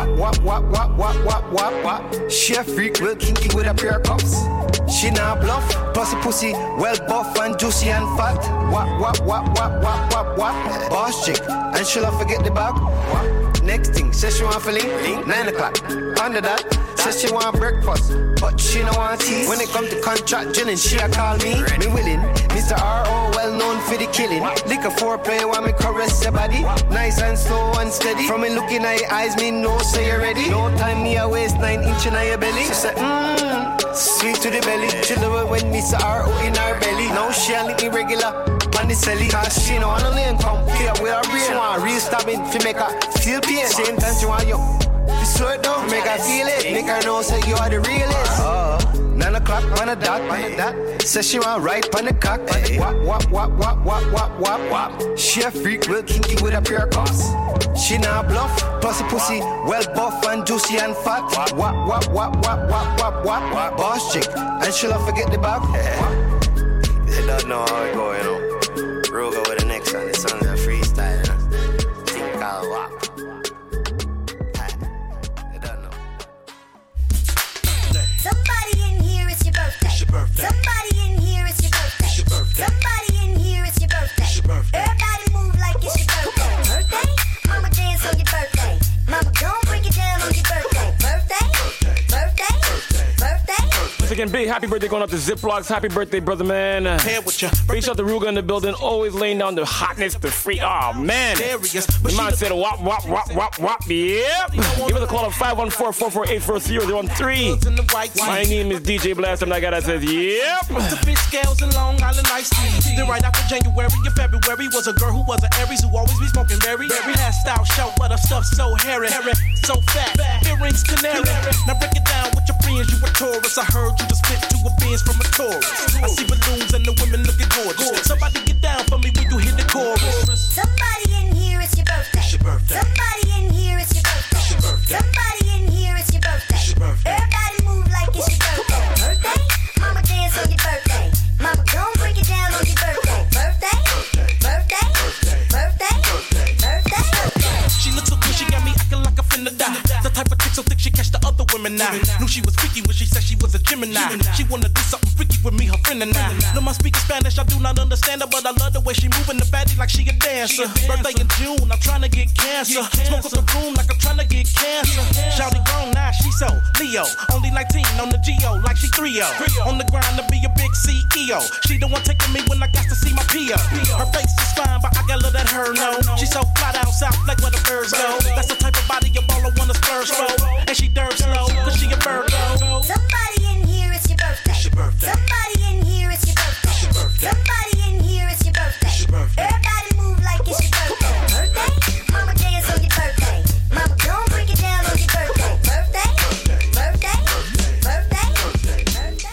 Wop. She a freak, real kinky with a pair of cups. She not bluff, pussy, well buff and juicy and fat. Wop. Boss chick, and she'll not forget the back. Next thing, says she want for link. 9 o'clock on the dot. Says she want breakfast, but she no want tea. When it come to contract drilling, she a call me willing. Mr. R.O. well known for the killing. Liquor foreplay while me caress your body. Nice and slow and steady. From me looking at your eyes, me know say you're ready. No time me a waste 9 inch in your belly. She said, sweet to the belly. She love it when Mr. R.O. in her belly. Now she a lick me regular on the celly. Cause she no wanna lane come here with her brain. She want real stabbing to make her feel pain. Same time she want you slow it down, make her feel it. Make her know say you are the realest. 9 o'clock on the dot. Says she want right on the cock. Wop. She a freak, real kinky with a pair of cups. She not bluff, pussy, well buff and juicy and fat. Wop. Boss chick, and she'll not forget the back. They don't know how it go, you know. Ruga with the next one. This one's a freestyle, you know. Thing called WAP.
Somebody in here, it's your birthday. Somebody in here, it's your birthday. Somebody in here, it's your birthday. Everybody move like it's your birthday. Mama dance on your birthday. Mama gon' break it down on your birthday. Birthday.
Once again, big happy birthday going up to Ziplocs. Happy birthday, brother man. Reach out to Ruga in the building. Always laying down the hotness, the free. Oh, man. The man said wop. Yep. Give us a call at 514-448-4013. My name is DJ Blaster, and I got that says, yep.
The fish scales and Long Island iced tea. Then right after January and February was a girl who was an Aries who always be smoking berry. Hairstyle show, but her stuff so hairy, so fat. Earrings canary. Now break it down with your friends, you a Taurus. I heard you just spit to a Benz from a Taurus. I see balloons and the women looking gorgeous. Somebody get down for me when you hit the chorus.
Somebody in here, it's your birthday. Somebody in here, it's your birthday. Somebody in here, it's your birthday. Everybody move like it's your birthday. Mama dance on your
she was freaky when she said she was a Gemini. She wanna do something freaky with me, her friend and I. No, my speaking Spanish, I do not understand her, but I love the way she moving the fatty like she a dancer. Birthday in June, I'm trying to get cancer. Smoke up the room like I'm trying to get cancer. Shouty grown, now she so Leo. Only 19 on the Geo, like she 3-0. On the grind to be a big CEO. She the one taking me when I got to see my P.O. Her face is fine, but I got love that her know. She so fly down south like where the birds go. That's the type of body your baller wanna spur slow. And she dirt slow, cause she a Virgo.
Somebody in here, it's your birthday.
It's your birthday.
Somebody in here, it's your birthday.
It's your birthday.
Somebody in here, it's your birthday.
It's your birthday.
Everybody move like it's your birthday. Birthday? Mama dance on your birthday. Mama don't break it down on your birthday. Birthday? Birthday? Birthday? Birthday?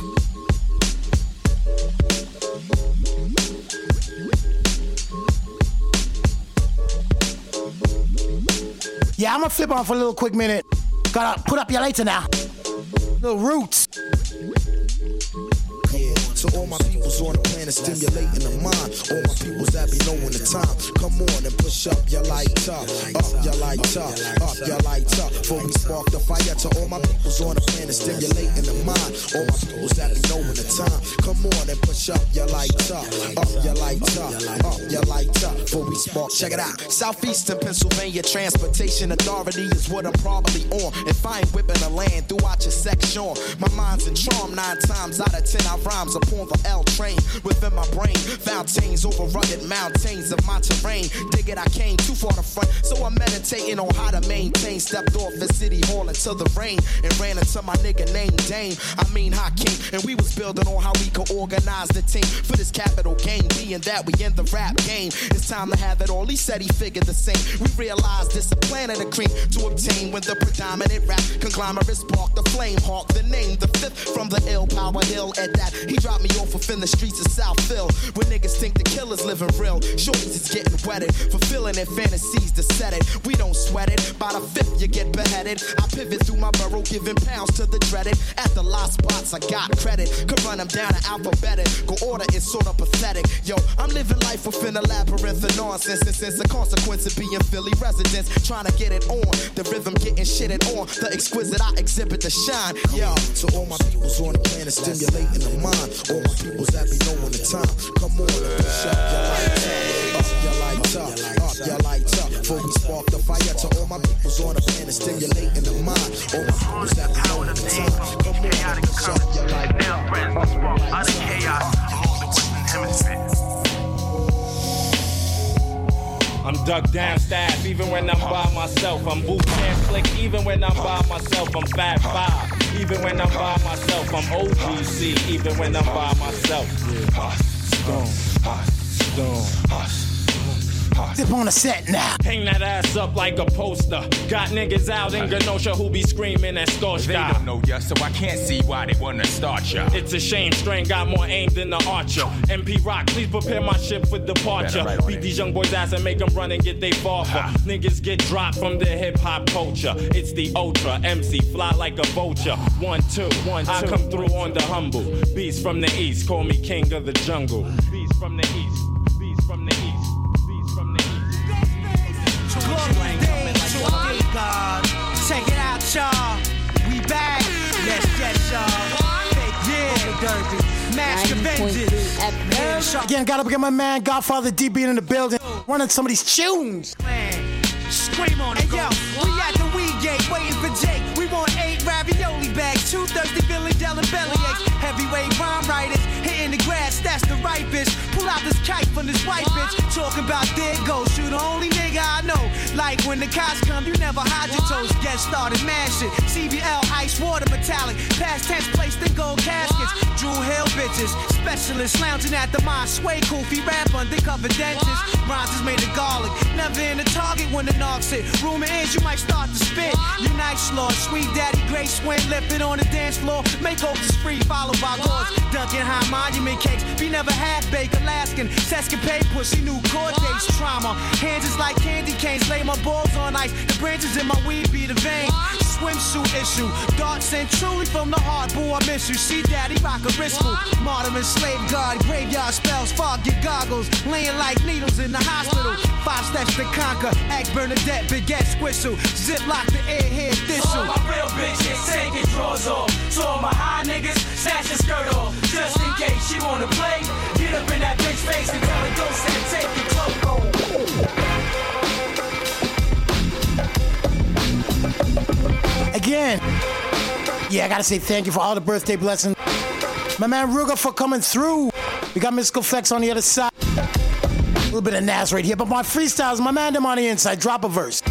Yeah, I'm gonna flip on for a little quick minute. Gotta put up your lights now. Little roots.
Yeah, so all my peoples on the planet stimulating the mind. All my peoples that be knowing the time. Come on and push up your light up. Up your light up. Up your light up. Before we spark the fire to all my peoples on the planet stimulating the mind. All my peoples that be knowing the time. Come on and push up your light up. Up your light up. Up your light up. Before we spark, check it out. Southeastern Pennsylvania Transportation Authority is what I'm probably on. If I ain't whipping the land throughout your section, my mind's in charm 9 times out of 10. I rhymes upon the L train within my brain. Fountains over rugged mountains of my terrain. Dig it, I came too far to front, so I'm meditating on how to maintain. Stepped off the city hall into the rain and ran into my nigga named Dame. I mean Hakeem, and we was building on how we could organize the team for this capital game. Being that we in the rap game, it's time to have it all. He said he figured the same. We realized this a planet of cream to obtain when the predominant rap conglomerate sparked the flame. Hawk the name, the 5th from the ill Power Hill. At that, he dropped me off within the streets of Southville, where niggas think the killer's living real. Shorties is getting wetted, fulfilling their fantasies to set it. We don't sweat it. By the 5th, you get beheaded. I pivot through my borough, giving pounds to the dreaded. At the lost spots, I got credit. Could run them down in alphabetical order, it's sort of pathetic. Yo, I'm living life within a labyrinth of nonsense. And since the consequence of being Philly residents, trying to get it on. The rhythm getting shitted on. The exquisite I exhibit to shine. Yo, so all my peoples on the planet stimulating the mind. All my peoples that be knowing the time. Come on, push up your light up. Up your light up. Up your light up. Before we spark the fire to all my peoples on the planet stimulating the mind. All my peoples that be knowing the time. Come on, push up your light up.
Out of chaos, among the Western Hemisphere.
I'm ducked down staff, even when I'm by myself. I'm boot camp slick, even when I'm by myself. I'm Fat 5, even when I'm by myself. I'm OGC, even when I'm by myself.
Dip on the set now.
Hang that ass up like a poster. Got niggas out in Genosha who be screaming at Scorch.
They don't know ya, so I can't see why they wanna start ya.
It's a shame, Strain got more aim than the archer. MP Rock, please prepare my ship for departure. Beat these young boys' ass and make them run and get they barker. Niggas get dropped from the hip-hop culture. It's the Ultra, MC, fly like a vulture. 1, 2, 1, 2. I come through on the humble. Beast from the east, call me king of the jungle. Beast from the east, beast from the east.
Check it out, y'all. We back. Yes, y'all. Yeah. Mask Avengers.
Again, gotta get my man Godfather D being in the building, running some of these tunes.
Scream on it. Hey, yo, we at the weed gate waiting for Jake. We want 8 ravioli bags, 2 thirsty Billy Dell and bellyaches. Heavyweight rhyme writers hitting the grass, that's the right bitch. Pull out this kite from this white bitch. Talking about there goes, you the only nigga I know. Like when the cops come, you never hide your toes. Get started, mash it. CBL, ice, water, metallic. Past tense placed in gold caskets. Drew Hill bitches. Specialists lounging at the mine. Sway Koofy, rap undercover dentist. Rhymes is made of garlic. Never in the target when the knocks hit. Rumor is you might start to spit. Unite slaw, sweet daddy, great swing. Left it on the dance floor. Make hope is free, followed by lords. Dunkin' high monument cakes. Be never half-baked Alaskan. Sescapade pussy, new chord dates. Trauma. Hands is like candy canes. Lay my
balls on ice. The branches in my weed be the vein. Swimsuit issue, darts and truly from the heart. Boo, I miss you. See, daddy rock a wrist school. Martyr and slave guard, graveyard spells, fog your goggles, laying like needles in the hospital. 5 steps to conquer. Act Bernadette, Baguette, Squistle, ziplock the airhead tissue.
All my real bitches taking drawers off. So all my high niggas snatch your skirt off, just in case she wanna play. Get up in that bitch face and tell her don't stand, take your clothes off.
Again, yeah, I gotta say thank you for all the birthday blessings. My man Ruger for coming through. We got Mystical Flex on the other side. A little bit of Nas right here, but my freestyles, my man them on the inside. Drop a verse.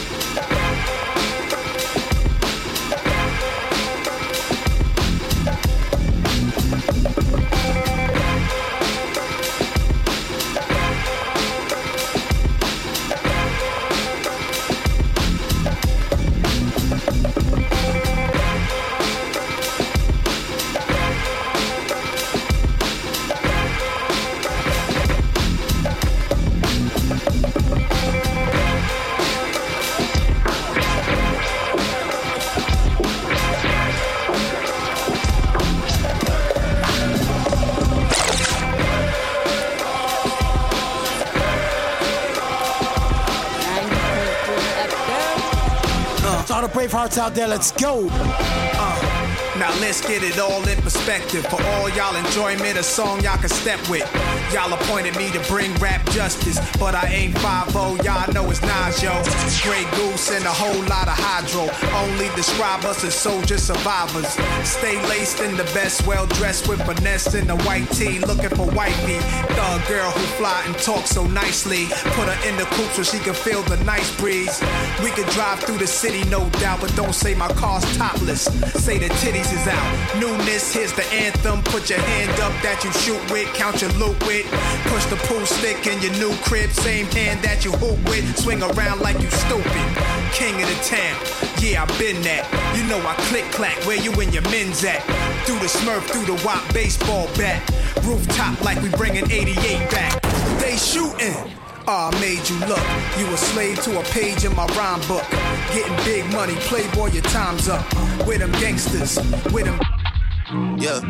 All the brave hearts out there, let's go.
Now let's get it all in perspective. For all y'all enjoyment, a song y'all can step with. Y'all appointed me to bring rap justice, but I ain't 5-0, y'all know it's Nas, yo. Grey Goose and a whole lot of hydro. Only describe us as soldier survivors. Stay laced in the best, well dressed with finesse in the white tee, looking for wifey. Thug girl who fly and talk so nicely. Put her in the coupe so she can feel the nice breeze. We can drive through the city, no doubt, but don't say my car's topless. Say the titties is out. Newness, here's the anthem. Put your hand up that you shoot with, count your loot with. Push the pool stick in your new crib, same hand that you hoop with. Swing around like you stupid. King of the town, yeah, I been that. You know I click clack, where you and your men's at? Through the Smurf, through the WAP baseball bat. Rooftop like we bringing 88 back. They shooting. I made you look. You a slave to a page in my rhyme book. Getting big money, playboy, your time's up. With them gangsters, with them.
Yeah.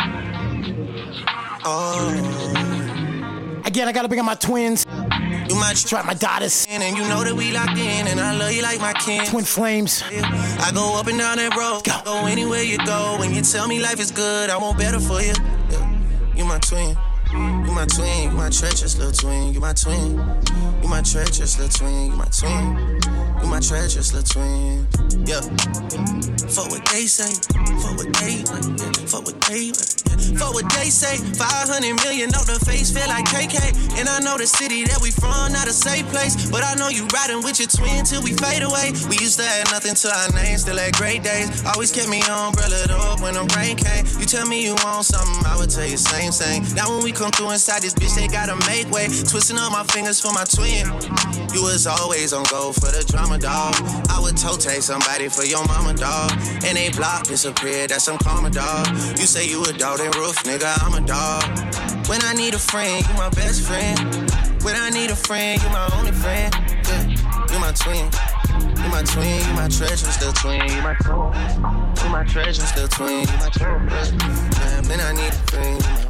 Again, I gotta bring up my twins.
You might
try my daughters.
And you know that we locked in, and I love you like my kin.
Twin flames.
I go up and down that road. Go anywhere you go. When you tell me life is good, I want better for you. Yeah. You my twin. You my twin, you my treacherous little twin. You my twin, you my treacherous little twin. You my twin, you my treacherous little twin. Yeah. For what they say, for what they, for what they, for what they say. 500 million off the face, feel like KK. And I know the city that we from, not a safe place. But I know you riding with your twin till we fade away. We used to have nothing to our name, still had great days. Always kept me umbrellaed up when the rain came. You tell me you want something, I would tell you same thing. Now when we come through inside this bitch, they gotta make way. Twisting up my fingers for my twin. You was always on go for the drama, dog. I would toe-take somebody for your mama, dog. And they block disappeared, that's some karma, dog. You say you a dog, then roof, nigga, I'm a dog. When I need a friend, you my best friend. When I need a friend, you my only friend. Yeah, you my twin. You my twin, you my treasure, still twin. You my twin, you my treasure, still twin. You my twin. Yeah, when I need a friend, you my.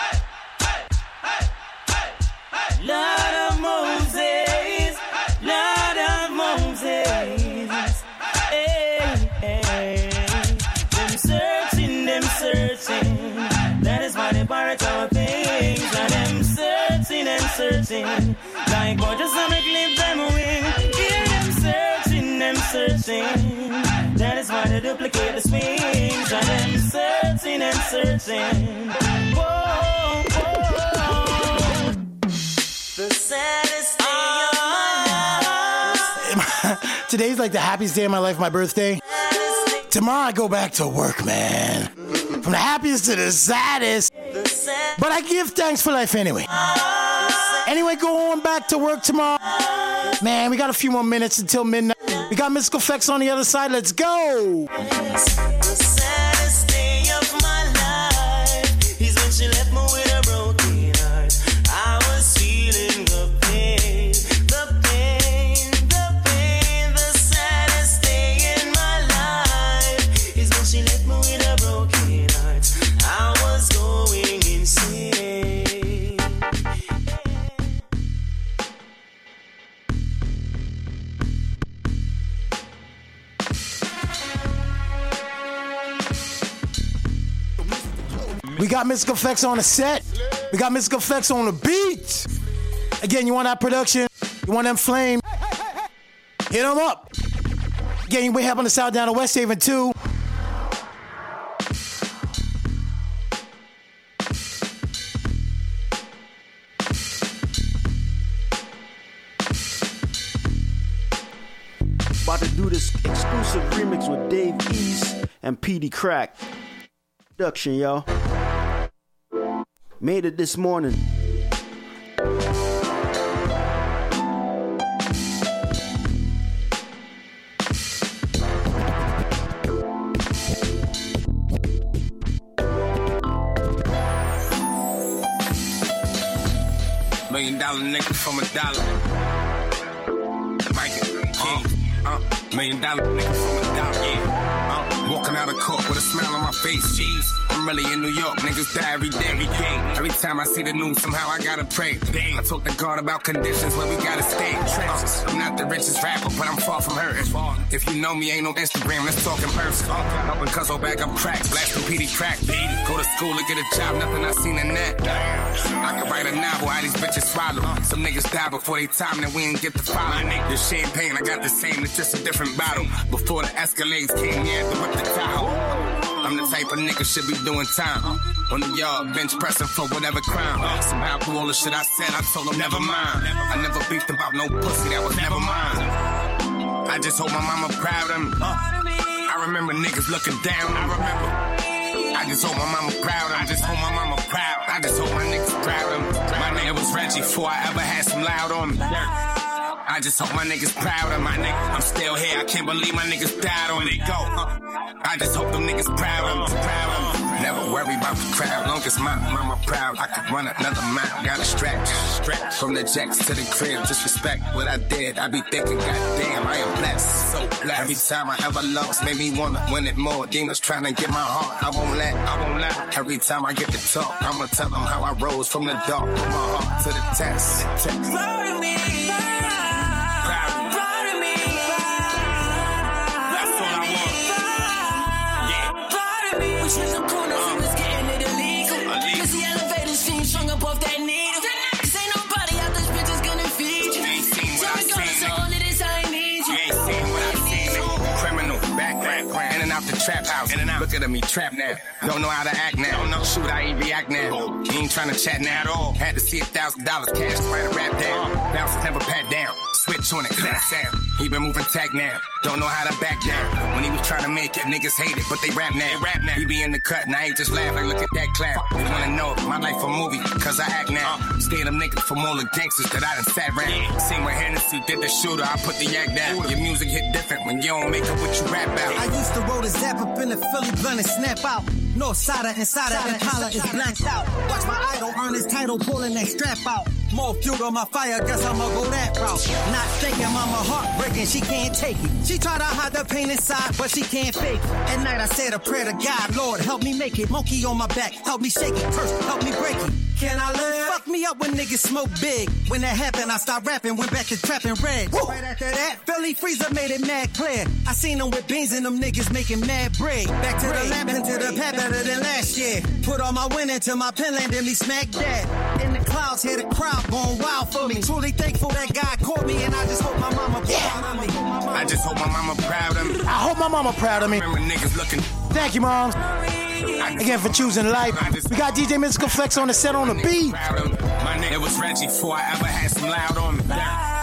Lord of Moses, Lord of Moses. Hey, hey. Them searching, that is why they pirate our things. And them searching and searching, like gorgeous summer clip them wing. Hear them searching, that is why they duplicate the swings. And them searching and searching. Whoa, whoa. The saddest day of my life.
Today's like the happiest day of my life, my birthday. Tomorrow I go back to work, man. From the happiest to the saddest. But I give thanks for life anyway. Anyway, going back to work tomorrow. Man, we got a few more minutes until midnight. We got Mystical Flex on the other side. Let's go.
The saddest day of my life is when she left me with a broken heart. I was feeling the pain, the pain, the pain.
got Mystical Flex on the set. We got Mystical Flex on the beat. Again, you want that production? You want them flame? Hit them up. Again, we helping us out down to West Haven too.
About to do this exclusive remix with Dave East and PD Crack. Production, y'all. Made it this morning.
$1 million nigga from a dollar. Mike, $1 million nigga from a dollar, yeah. Walking out of court with a smile on my face, jeez. I'm really in New York, niggas die every day. Every time I see the news, somehow I gotta pray. I talk to God about conditions where we gotta stay. I'm not the richest rapper, but I'm far from hurting. If you know me, ain't no Instagram, let's talk in person. Helping Cuzzo bag up crack, blasting PD Crack. Go to school to get a job, nothing I seen in that. I could write a novel, how these bitches swallow. Some niggas die before they time, then we ain't get the follow. The champagne, I got the same, it's just a different bottle. Before the Escalades came, yeah, the whip the Tahoe. I'm the type of nigga should be doing time. On the yard, bench pressing for whatever crime. Somehow through all the shit I said, I told him never mind. I never beefed about no pussy, that was never mine. I just hope my mama proud of me. I remember niggas looking down. I just hope my mama proud of me. I just hope my mama proud. I just hope my niggas proud of me. My name was Reggie before I ever had some loud on me. I just hope my niggas proud of my nigga. I'm still here, I can't believe my niggas died on it. Go. I just hope them niggas proud of me. Never worry about the crowd, long as my mama proud. I could run another mile, gotta stretch from the jacks to the crib. Disrespect what I did, I be thinking, goddamn, I am blessed, so blessed. Every time I have a loss, made me wanna win it more. Demons trying to get my heart, I won't let. Every time I get to talk, I'ma tell them how I rose from the dark. Put my heart to the test.
Proud of me. Pushing the corners, he was getting it illegal. Cause the elevator's fiend strung up off that needle. Cause ain't nobody out this bitch is gonna feed you.
You ain't seen what I seen,
so all of this, I ain't need you.
You ain't seen what I seen, nigga. Criminal, background, in and out the trap house. Look at me, trap now. Don't know how to act now. Shoot, I ain't react now. He ain't trying to chat now at all. Had to see $1,000 cash to write a rap down. Bounce never pat down. Switch on it, that sound. He been moving tag now. Don't know how to back down. When he was trying to make it, niggas hate it, but they rap now. He be in the cut, and I ain't just laugh like, look at that clap. They wanna know my life a movie, cause I act now. Stay them niggas from all the gangsters that I done sat round. Seen when Hennessy did the shooter, I put the yak down. Your music hit different when you don't make it what you rap about.
I used to roll the zap up in the Philly blunt and snap out. North side of inside of Impala is blanked out. Watch my idol earn his title, pulling that strap out. More fuel on my fire, guess I'ma go that route. Not thinking mama heartbreaking, she can't take it. She try to hide the pain inside, but she can't fake it. At night I said a prayer to God, Lord, help me make it. Monkey on my back, help me shake it. First, help me break it. Can I live? Fuck me up when niggas smoke big. When that happened, I stopped rapping, went back to trapping red. Right after that, Philly Freezer made it mad clear. I seen them with beans and them niggas making mad bread. Back to the lamp and to the pad better than last year. Put all my win into my pen, landed me smack dead. In the clouds, hear the crowd going wild for me. Truly thankful that God called me, and I just hope my mama proud of me.
I just hope my mama proud of me.
I hope my mama proud of me.
Remember niggas looking.
Thank you, Mom. Again for choosing life. We got DJ Mystical Flex on the set on the beat.
My nigga was Reggie before I ever had some loud on me.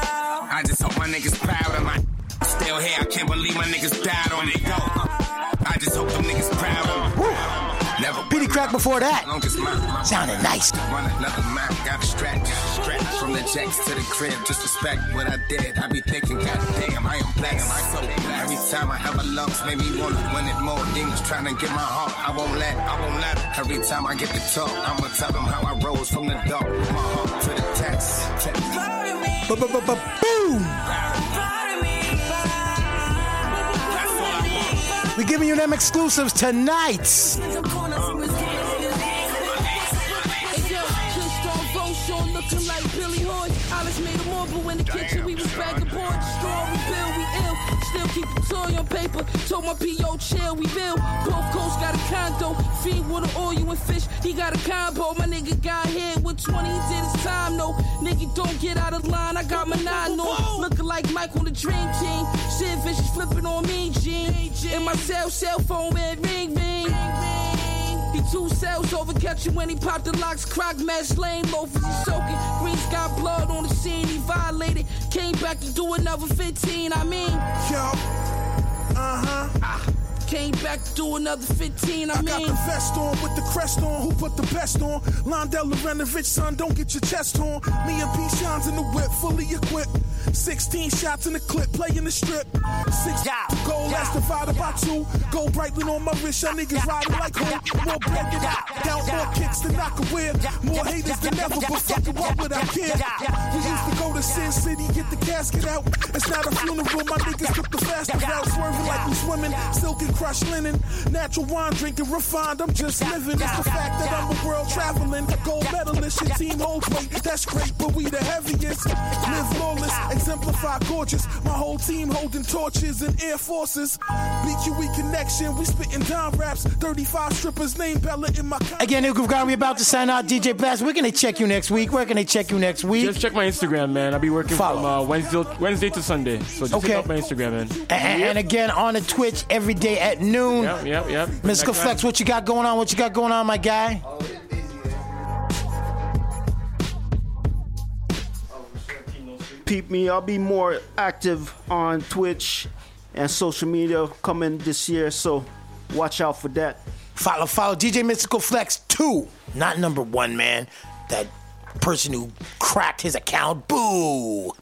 I just hope my niggas proud of me. Still here, I can't believe my niggas died on it. Go. I just hope them niggas proud of me. Never
PD Crack before that.
Sounded nice. Run another mile, gotta stretch from the jacks to the crib. Just respect what I did. I be thinking, goddamn, I am blessed. So every time I have a loss, make me wanna win it more. Demons trying to get my heart. I won't let. Every time I get to talk, I'ma tell them how I rose from the dark. Put my heart to the test.
Boom. We're giving you them exclusives tonight.
Looking like Billy Horn. Alice made a more, but in the kitchen we was back and board. Strong, we build, we ill. Still keep the toy on paper. Told my P.O. chill, we build. Both coasts got a condo. Feed water, oil, and fish. He got a combo. My nigga got hit with 20, he did his time, no. Nigga, don't get out of line. I got my 9 on. Looking like Mike on the Dream Team. Shit, vicious flipping on me, G. In my cell phone, man, ring. He 2 cells over, catch you when he popped the locks. Croc mesh, lane loafers, he soaking. Greens got blood on the scene, he violated. Came back to do another 15, I mean.
Yo,
Came back to do another 15, I
got the vest on with the crest on. Who put the best on? Londell Lorenovich, son, don't get your chest on. Me and P. Shines in the whip, fully equipped. 16 shots in the clip, playing the strip. 6 gold, that's divided by 2. Gold Breitling on my wrist, y'all niggas riding like who? More break it out, down more kicks than I can wear. More haters than ever, but fuck it, what would I care? We used to go to Sin City, get the casket out. It's not a funeral, my niggas took the faster route. Swerving like we swimming, silk and crushed linen. Natural wine drinking, refined, I'm just living. It's the fact that I'm a world traveling. Gold medalist, your team holds weight, that's great, but we the heaviest. Live lawless, exemplify gorgeous. My whole team holding torches and Air Forces. BQE connection, we spitting down raps. 35 strippers, name Bella in my.
Again, Ilk of God, we about to sign out. DJ Blast, where can they check you next week?
Just check my Instagram, man. I'll be working from Wednesday to Sunday. So just check out my Instagram, man.
And again, on the Twitch every day at noon.
Yep.
Mystical Flex, what you got going on, my guy?
Peep me, I'll be more active on Twitch and social media coming this year, so watch out for that.
Follow DJ Mystical Flex 2, not number 1, man. That person who cracked his account, boo.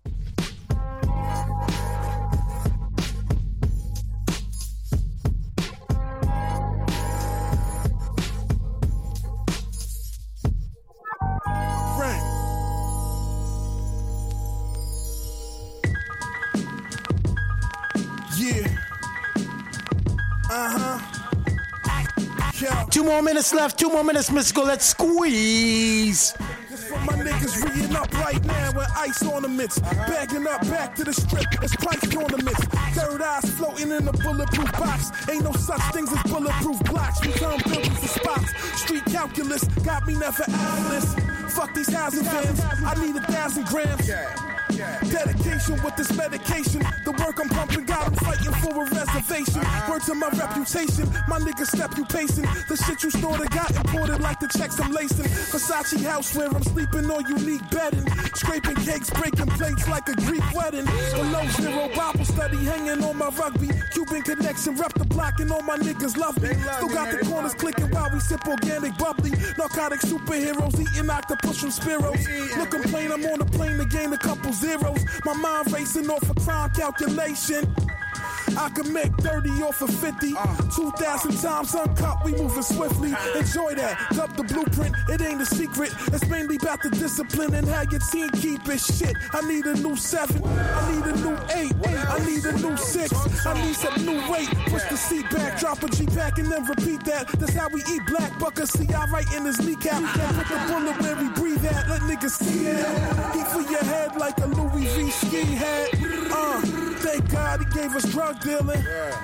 Yeah.
2 more minutes left. 2 more minutes, Mystical. Let's squeeze.
For my niggas reading up right now with ice ornaments. Bagging up back to the strip. It's price tournaments. Third eyes floating in a bulletproof box. Ain't no such things as bulletproof blocks. We turn buildings to spots. Street calculus got me never out of this. Fuck these housing vans. I need 1,000 grams. Dedication with this medication. The work I'm pumping got them fighting for a reservation. Word to my reputation. My niggas step you pacing. The shit you snorted got imported like the checks I'm lacing. Versace houseware, I'm sleeping on unique bedding. Scraping cakes, breaking plates like a Greek wedding. Below zero Bible study hanging on my rugby. Cuban connection, rep the block and all my niggas love me. Still got the corners clicking while we sip organic bubbly. Narcotic superheroes eating octopus from Spiros. Look, I'm playing, I'm on a plane to gain a couple zeros. My mind racing off a crime calculation. I can make 30 off of 50. 2,000 times uncut, we moving swiftly. Enjoy that, up the blueprint, it ain't a secret. It's mainly about the discipline and how your team keep it. Shit, I need a new 7, I need a new 8, I need a new 6, I need some new weight. Push the seat back, drop a G-pack and then repeat that. That's how we eat black buckers, see I right in his kneecap. Put the bullet where we breathe at, let niggas see it. Heat for your head like a Louis V ski hat. Thank God he gave us drug dealing.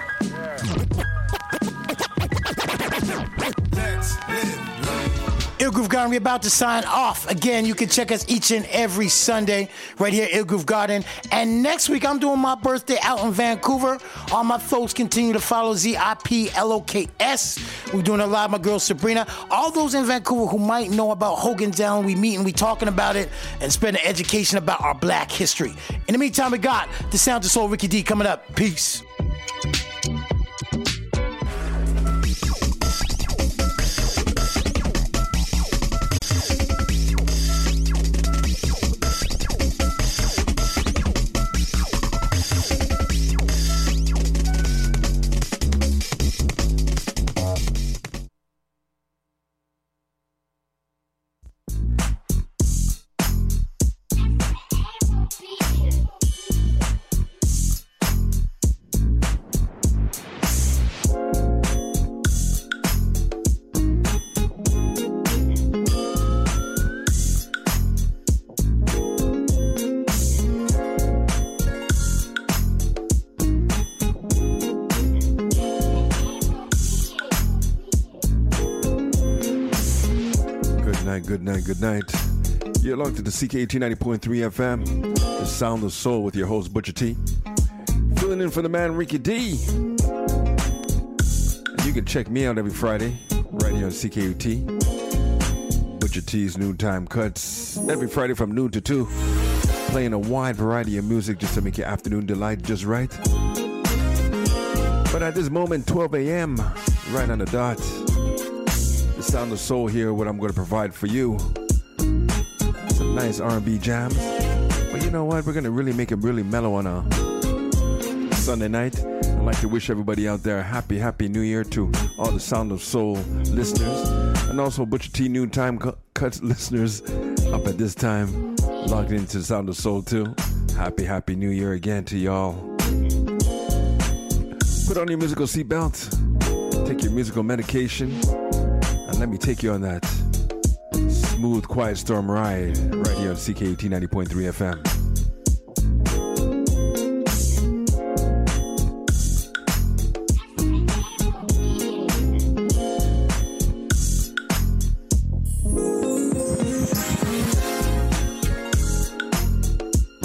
Ill Groove Garden, we're about to sign off. Again, you can check us each and every Sunday right here at Ill Groove Garden. And next week, I'm doing my birthday out in Vancouver. All my folks continue to follow ZIPLOKS. We're doing it live, my girl Sabrina. All those in Vancouver who might know about Hogan's Down, we meet and we talking about it and spreading education about our black history. In the meantime, we got the Sound of Soul, Ricky D, coming up. Peace.
good night. You're locked to the CKUT 90.3 FM, the sound of soul with your host, Butcher T. Filling in for the man, Ricky D. And you can check me out every Friday, right here on CKUT. Butcher T's Noontime Cuts, every Friday from noon to 2. Playing a wide variety of music just to make your afternoon delight just right. But at this moment, 12 a.m., right on the dot, the sound of soul here, what I'm going to provide for you. Some nice R&B jams. But you know what? We're going to really make it really mellow on a Sunday night. I'd like to wish everybody out there a happy New Year to all the Sound of Soul listeners. And also Butcher T Noontime Cuts listeners up at this time. Logged into the Sound of Soul too. Happy New Year again to y'all. Put on your musical seatbelt. Take your musical medication. And let me take you on that smooth, quiet storm ride right here on CKUT 90.3 FM.